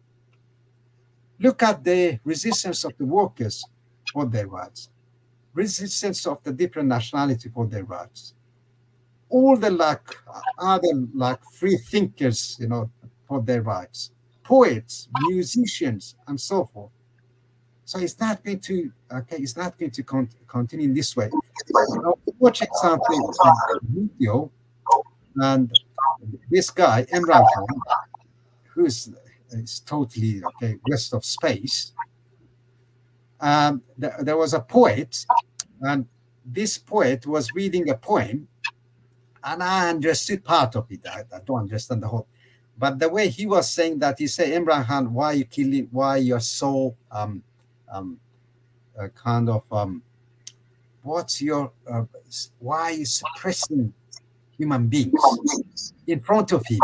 Look at the resistance of the workers for their rights, resistance of the different nationality for their rights. All the like other like free thinkers, you know, for their rights, poets, musicians, and so forth. So it's not going to okay. It's not going to con continue in this way. Now, watching something video, and this guy Imran Khan, who's is totally okay west of space. Um, th there was a poet, and this poet was reading a poem, and I understood part of it. I, I don't understand the whole, but the way he was saying that, he said, Imran Khan, why you killing? Why you're so um, um, uh, kind of um, what's your uh, why you suppressing human beings in front of him?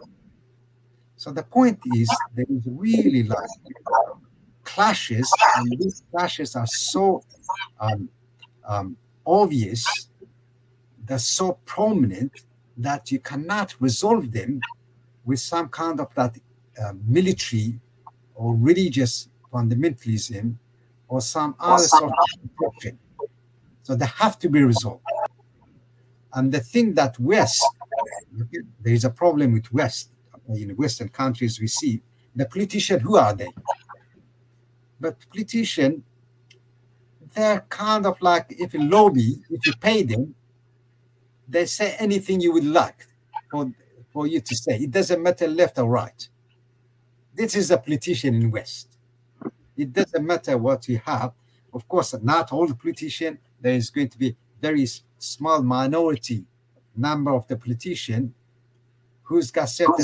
So the point is, there is really like clashes, and these clashes are so um, um, obvious, they're so prominent that you cannot resolve them with some kind of that uh, military or religious fundamentalism or some other sort of protection. So they have to be resolved. And the thing that West, there is a problem with West. In Western countries, we see the politicians, who are they? But politicians, they're kind of like, if you lobby, if you pay them, they say anything you would like for, for you to say. It doesn't matter left or right. This is a politician in West. It doesn't matter what you have. Of course, not all the politicians. There is going to be very small minority number of the politicians who's got certain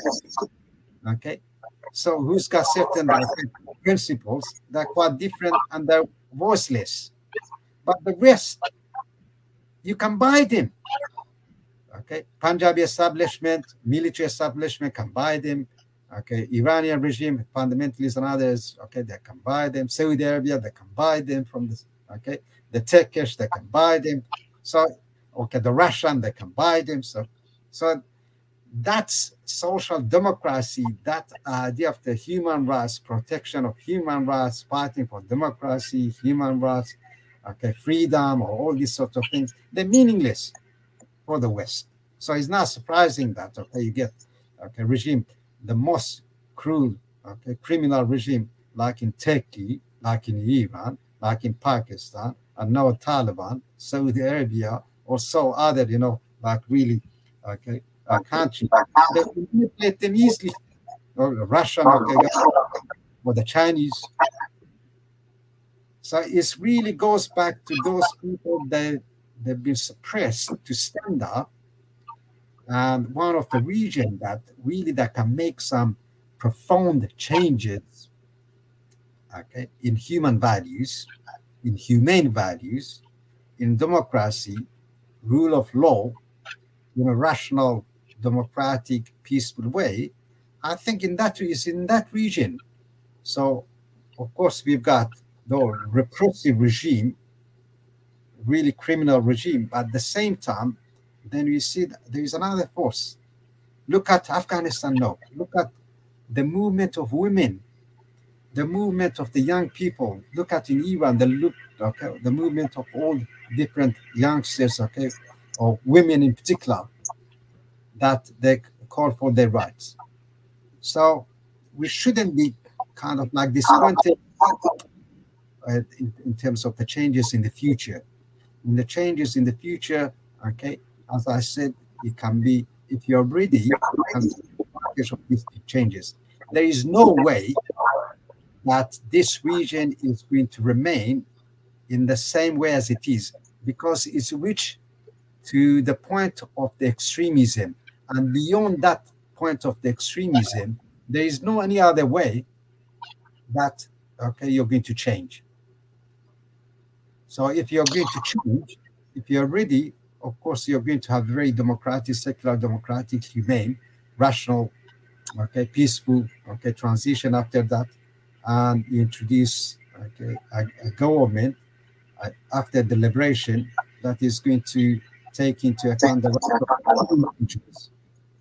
okay, so who's got certain uh, principles that are quite different and they're voiceless. But the rest, you can buy them. Okay, Punjabi establishment, military establishment can buy them. Okay, Iranian regime, fundamentalists and others, okay, they can buy them. Saudi Arabia, they can buy them from this. Okay, the Turkish, they can buy them. So, okay, the Russian, they can buy them. So, so. That's social democracy, that idea of the human rights, protection of human rights, fighting for democracy, human rights, okay, freedom, or all these sorts of things, they're meaningless for the West. So it's not surprising that, okay, you get, okay, regime, the most cruel, okay, criminal regime, like in Turkey, like in Iran, like in Pakistan, and now Taliban, Saudi Arabia, or so other, you know, like really, okay, Uh, country, they manipulate them easily, or the Russian, okay, or the Chinese. So it really goes back to those people that they've been suppressed to stand up. And one of the regions that really that can make some profound changes, okay, in human values, in humane values, in democracy, rule of law, in a rational, democratic, peaceful way, I think in that is in that region. So, of course, we've got the repressive regime, really criminal regime. But at the same time, then we see that there is another force. Look at Afghanistan now. Look at the movement of women, the movement of the young people. Look at in Iran, the look, okay, the movement of all different youngsters, okay, or women in particular, that they call for their rights. So we shouldn't be kind of like disappointed uh, in, in terms of the changes in the future. In the changes in the future, okay, as I said, it can be, if you're ready, you can take of these changes. There is no way that this region is going to remain in the same way as it is, because it's reached to the point of the extremism. And beyond that point of the extremism, there is no any other way that, okay, you're going to change. So if you're going to change, if you're ready, of course, you're going to have very democratic, secular, democratic, humane, rational, okay, peaceful, okay, transition after that, and you introduce, okay, a, a government uh, after the liberation that is going to take into account the rights of individuals.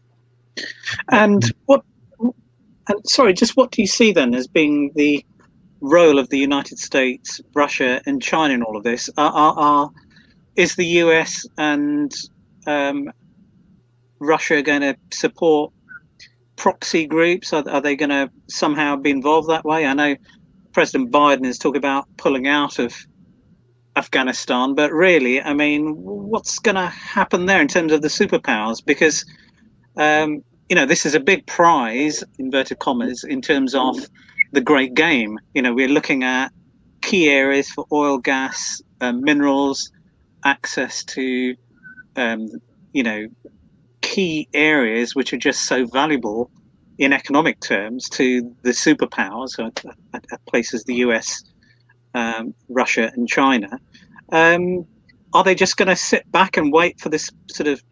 And what? And sorry, just what do you see then as being the role of the United States, Russia, and China in all of this? Are, are, are is the U S and um, Russia going to support proxy groups? Are, are they going to somehow be involved that way? I know President Biden is talking about pulling out of Afghanistan, but really, I mean, what's going to happen there in terms of the superpowers? Because um, you know, this is a big prize, inverted commas, in terms of the great game. You know, we're looking at key areas for oil, gas, uh, minerals, access to, um, you know, key areas which are just so valuable in economic terms to the superpowers at, at, at places the U S, um, Russia, and China. Um, are they just going to sit back and wait for this sort of,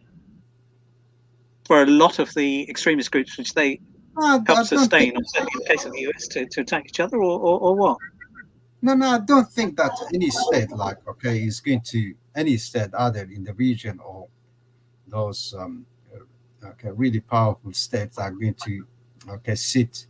for a lot of the extremist groups which they
No,
help
I
sustain,
don't
or certainly in the case of the U S, to, to attack each other, or, or, or what?
No, no, I don't think that any state, like, okay, is going to, any state either in the region or those um, okay, really powerful states are going to, okay, sit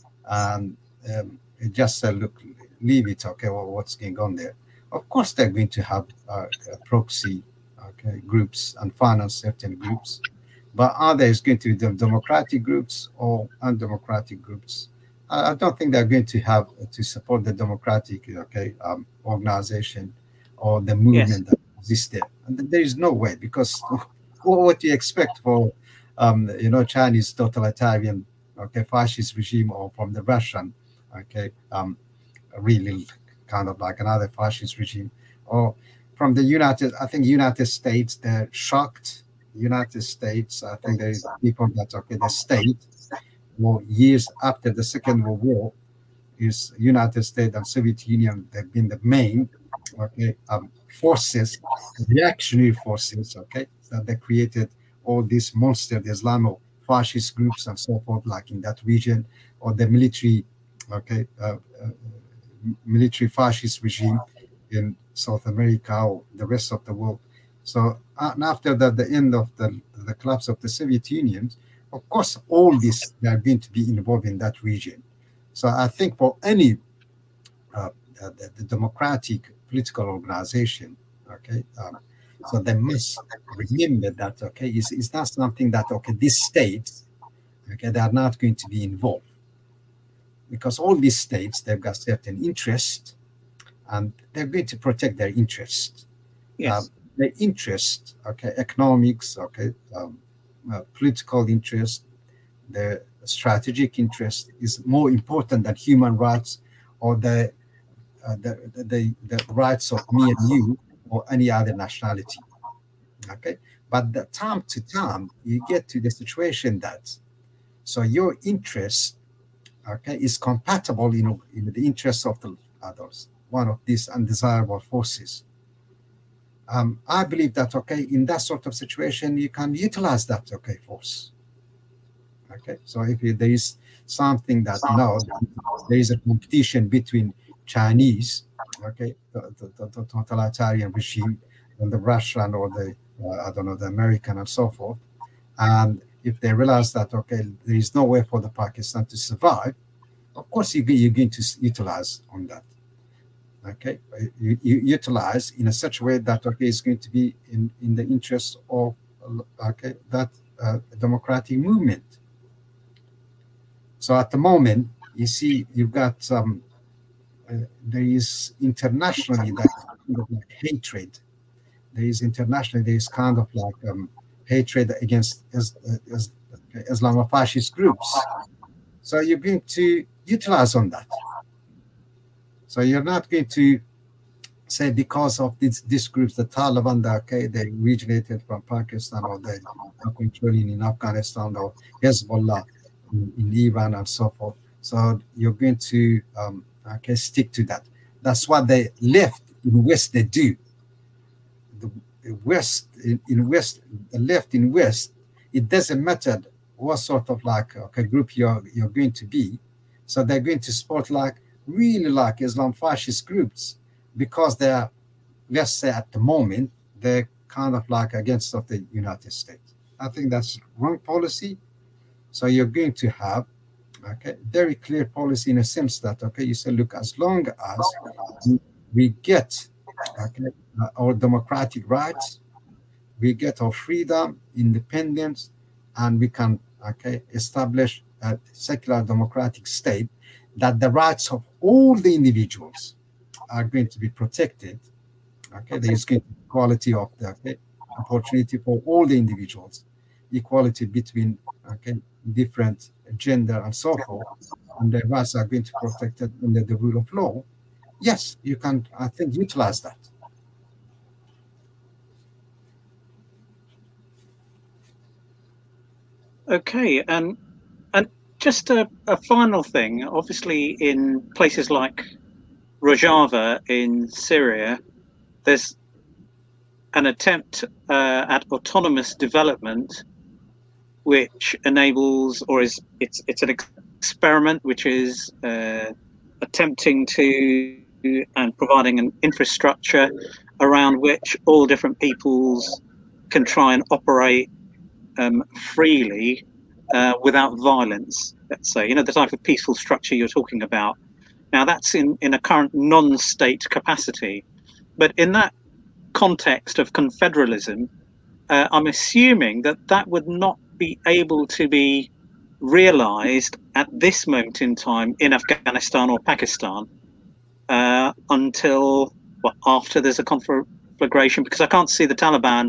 and um, just uh, look, leave it, okay, well, what's going on there. Of course, they're going to have uh, proxy, okay, groups and finance certain groups, but are there going to be the democratic groups or undemocratic groups? I don't think they're going to have to support the democratic, okay, um, organization or the movement yes. that exists there. And there is no way, because what do you expect for, um, you know, Chinese totalitarian, okay, fascist regime, or from the Russian, okay, um, really kind of like another fascist regime, or from the United, I think United States, they're shocked. United States, I think there is people that, okay, the state, well, years after the Second World War, is United States and Soviet Union, they've been the main, okay, um, forces, reactionary forces, okay, that they created all these monster, the Islamo-fascist groups and so forth, like in that region, or the military, okay, uh, uh, military fascist regime in South America or the rest of the world. So uh, after the, the end of the, the collapse of the Soviet Union, of course, all this, they are going to be involved in that region. So I think for any uh, the, the democratic political organization, okay, um, so they must remember that, okay, it's, it's not something that, okay, these states, okay, they are not going to be involved. Because all these states, they've got certain interests, and they're going to protect their interests.
Yes.
Um, their interest, okay, economics, okay, um, uh, political interest, their strategic interest is more important than human rights or the, uh, the, the, the rights of me and you or any other nationality, okay? But the time to time, you get to the situation that, so your interest, okay, is compatible, you know, in the interests of the others, one of these undesirable forces. Um, I believe that, okay, in that sort of situation, you can utilize that, okay, force. Okay, so if there is something that now there is a competition between Chinese, okay, the, the, the totalitarian regime, and the Russian or the, uh, I don't know, the American and so forth, and if they realize that, okay, there is no way for the Pakistan to survive, of course you, you're going to utilize on that. Okay, you, you utilize in a such a way that, okay, is going to be in, in the interest of, okay, that uh, democratic movement. So at the moment, you see, you've got um, uh, there is internationally that kind of like hatred there is internationally, there is kind of like um, hatred against as, as, Islamofascist groups. So you're going to utilize on that. So you're not going to say because of these, these groups, the Taliban, the, okay, they originated from Pakistan, or they are controlling in Afghanistan, or Hezbollah in, in Iran and so forth. So you're going to um, okay, stick to that. That's what the left in West they do. The West in, in West, the left in West, it doesn't matter what sort of like okay, group you're you're going to be. So they're going to support like really like Islam fascist groups because they're, let's say at the moment, they're kind of like against of the United States. I think that's wrong policy. So you're going to have okay very clear policy in a sense that okay you say look, as long as we get okay uh, our democratic rights, we get our freedom, independence, and we can okay establish a secular democratic state, that the rights of all the individuals are going to be protected. Okay, there is going to be equality of the okay, opportunity for all the individuals, equality between okay different gender and so forth, and the rights are going to be protected under the rule of law. Yes, you can, I think, utilize that.
Okay, and and just a, a final thing. Obviously, in places like Rojava in Syria, there's an attempt uh, at autonomous development, which enables, or is it's it's an experiment which is uh, attempting to and providing an infrastructure around which all different peoples can try and operate um, freely uh, without violence. Let's say, you know, the type of peaceful structure you're talking about. Now, that's in in a current non-state capacity, but in that context of confederalism, uh, I'm assuming that that would not be able to be realized at this moment in time in Afghanistan or Pakistan uh, until well, after there's a conflagration, because I can't see the Taliban,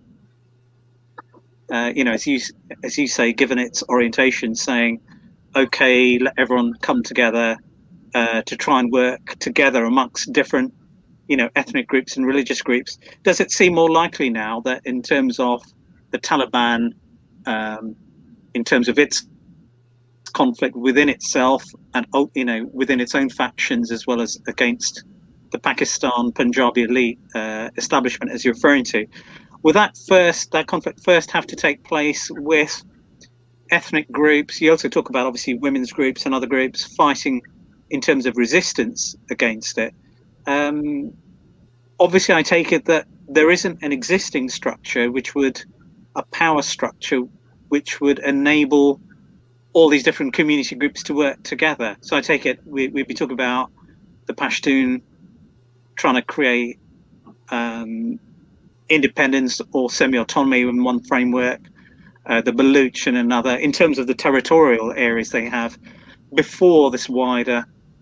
uh, you know, as you as you say, given its orientation, saying, okay, let everyone come together uh, to try and work together amongst different, you know, ethnic groups and religious groups. Does it seem more likely now that in terms of the Taliban, um, in terms of its conflict within itself and, you know, within its own factions, as well as against the Pakistan Punjabi elite uh, establishment, as you're referring to, will that first, that conflict first have to take place with ethnic groups? You also talk about obviously women's groups and other groups fighting in terms of resistance against it. Um, obviously, I take it that there isn't an existing structure which would, a power structure which would enable all these different community groups to work together. So I take it we, we'd be talking about the Pashtun trying to create um, independence or semi-autonomy in one framework, uh, the Baluch in another, in terms of the territorial areas they have, before this wider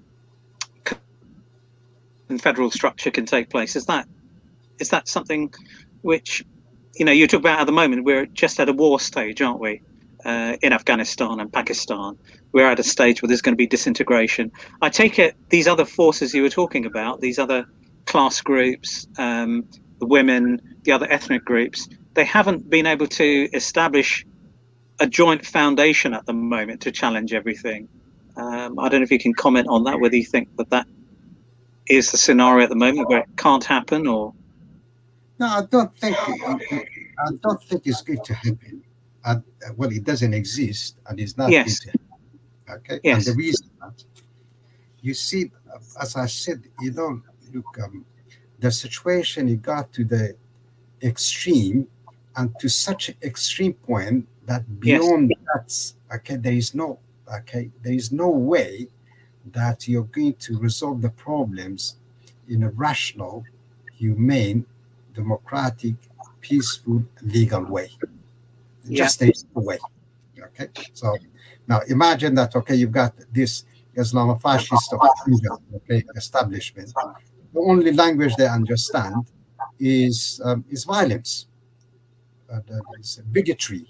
federal structure can take place. Is that is that something which, you know, you talk about at the moment? We're just at a war stage, aren't we? Uh, in Afghanistan and Pakistan, we're at a stage where there's going to be disintegration. I take it these other forces you were talking about, these other class groups, um, the women, the other ethnic groups, they haven't been able to establish a joint foundation at the moment to challenge everything. Um, I don't know if you can comment on that, whether you think that that is the scenario at the moment where it can't happen, or
no, I don't think I don't think it's going to happen. Uh, well, it doesn't exist, and it's not
yes.
going to happen. Okay,
yes.
And the reason that you see, as I said, you know, look, um, the situation it got to the extreme, and to such an extreme point that beyond yes. that, okay, there is no, okay, there is no way that you're going to resolve the problems in a rational, humane, democratic, peaceful, legal way.
Yeah.
Just there is no way. Okay. So now imagine that, okay, you've got this Islamofascist okay, establishment. The only language they understand is um, is violence, uh, that is bigotry,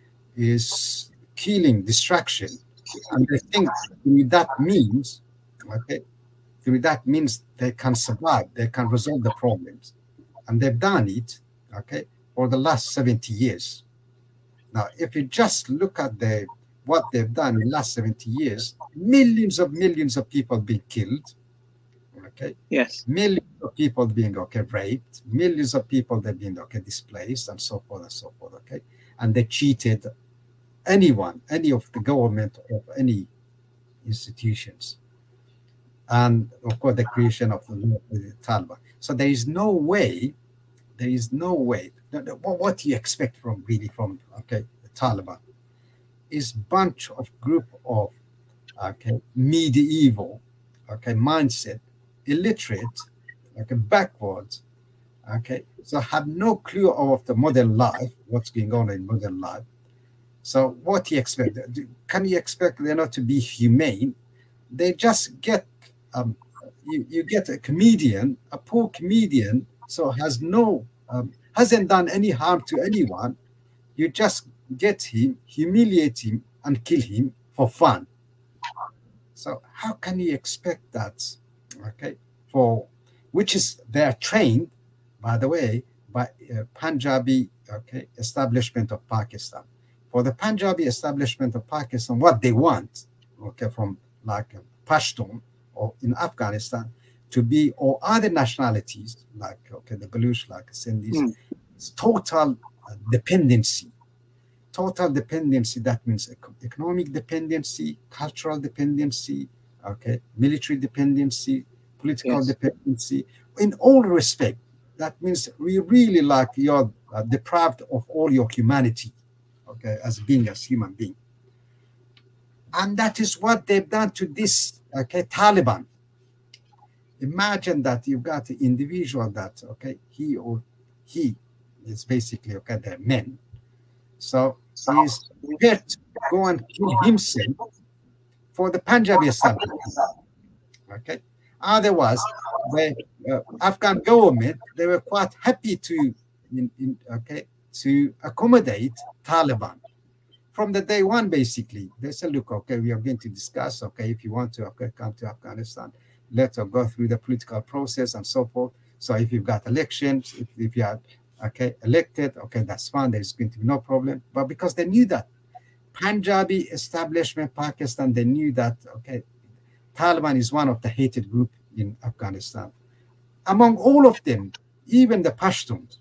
is killing, distraction, and they think through that means, okay, through that means they can survive, they can resolve the problems, and they've done it, okay, for the last seventy years. Now, if you just look at the what they've done in the last seventy years, millions of millions of people being killed, okay,
yes,
millions of people being okay raped, millions of people that being okay displaced, and so forth and so forth, okay, and they cheated anyone, any of the government of any institutions, and of course the creation of the, the Taliban. So there is no way, there is no way. What do you expect from really from okay the Taliban? Is bunch of group of okay medieval okay mindset, illiterate, okay backwards, okay, so have no clue of the modern life, what's going on in modern life. So what do you expect? Can you expect them not to be humane? They just get um, you, you get a comedian, a poor comedian, so has no um, hasn't done any harm to anyone. You just get him, humiliate him, and kill him for fun. So how can you expect that? Okay, for which is they are trained, by the way, by uh, Punjabi okay establishment of Pakistan. For the Punjabi establishment of Pakistan, what they want, okay, from like Pashtun or in Afghanistan, to be or other nationalities like okay the Baluch, like Sindhis, mm. it's total uh, dependency. Total dependency, that means economic dependency, cultural dependency, okay, military dependency, political yes. dependency, in all respect. That means we really like you're uh, deprived of all your humanity, okay, as being as human being. And that is what they've done to this, okay, Taliban. Imagine that you've got an individual that, okay, he or he is basically, okay, they're men. So he's prepared to go and kill himself for the Punjabi establishment. Okay. Otherwise, the uh, Afghan government, they were quite happy to, in, in, okay, to accommodate Taliban from the day one. Basically, they said, "Look, okay, we are going to discuss. Okay, if you want to, okay, come to Afghanistan, let's uh, go through the political process and so forth. So if you've got elections, if, if you are okay, elected, okay, that's fine. There's going to be no problem." But because they knew that Punjabi establishment, Pakistan, they knew that, okay, Taliban is one of the hated group in Afghanistan. Among all of them, even the Pashtuns.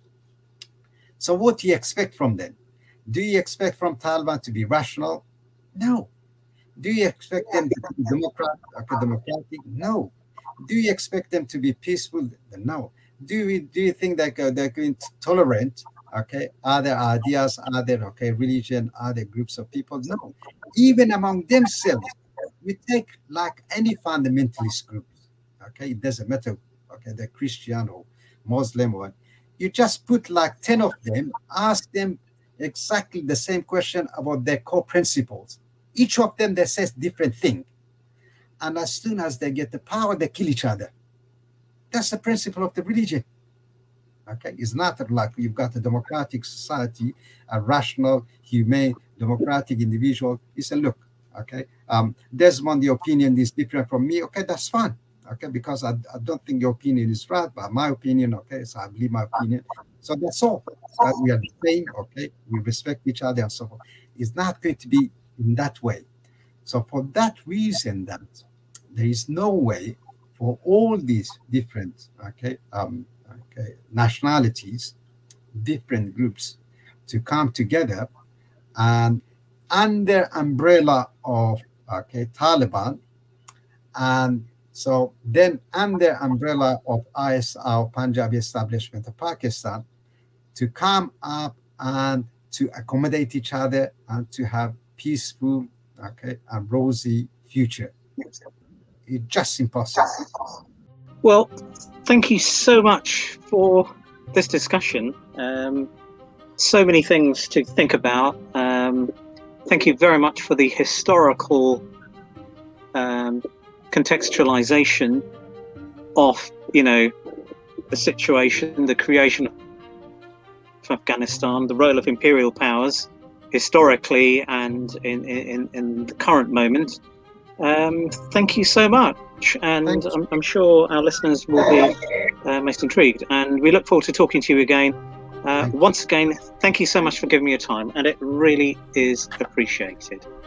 So what do you expect from them? Do you expect from Taliban to be rational? No. Do you expect them to be democrat, okay, democratic? No. Do you expect them to be peaceful? No. Do we do you think that uh, they're going to tolerate okay other ideas, other okay religion, other groups of people? No. Even among themselves, we take like any fundamentalist group, okay, it doesn't matter, okay, they're Christian or Muslim or you just put like ten of them, ask them exactly the same question about their core principles. Each of them they says different thing, and as soon as they get the power, they kill each other. That's the principle of the religion. Okay, it's not like you've got a democratic society, a rational, humane, democratic individual. He said, "Look, okay, um, Desmond, your opinion is different from me. Okay, that's fine. Okay, because I, I don't think your opinion is right, but my opinion, okay, so I believe my opinion. So that's all. Uh, we are the same. Okay, we respect each other and so forth. It's not going to be in that way. So for that reason, that there is no way for all these different okay, um, okay, nationalities, different groups to come together and under umbrella of okay, Taliban, and so then under umbrella of I S R, Punjabi Establishment of Pakistan, to come up and to accommodate each other and to have peaceful okay, and rosy future. It's just impossible.
Well, thank you so much for this discussion. Um, so many things to think about. Um, thank you very much for the historical um, contextualization of, you know, the situation, the creation of Afghanistan, the role of imperial powers historically and in, in, in the current moment. Um, thank you so much, and I'm, I'm sure our listeners will be uh, most intrigued, and we look forward to talking to you again. Uh, once again, thank you so much for giving me your time, and it really is appreciated.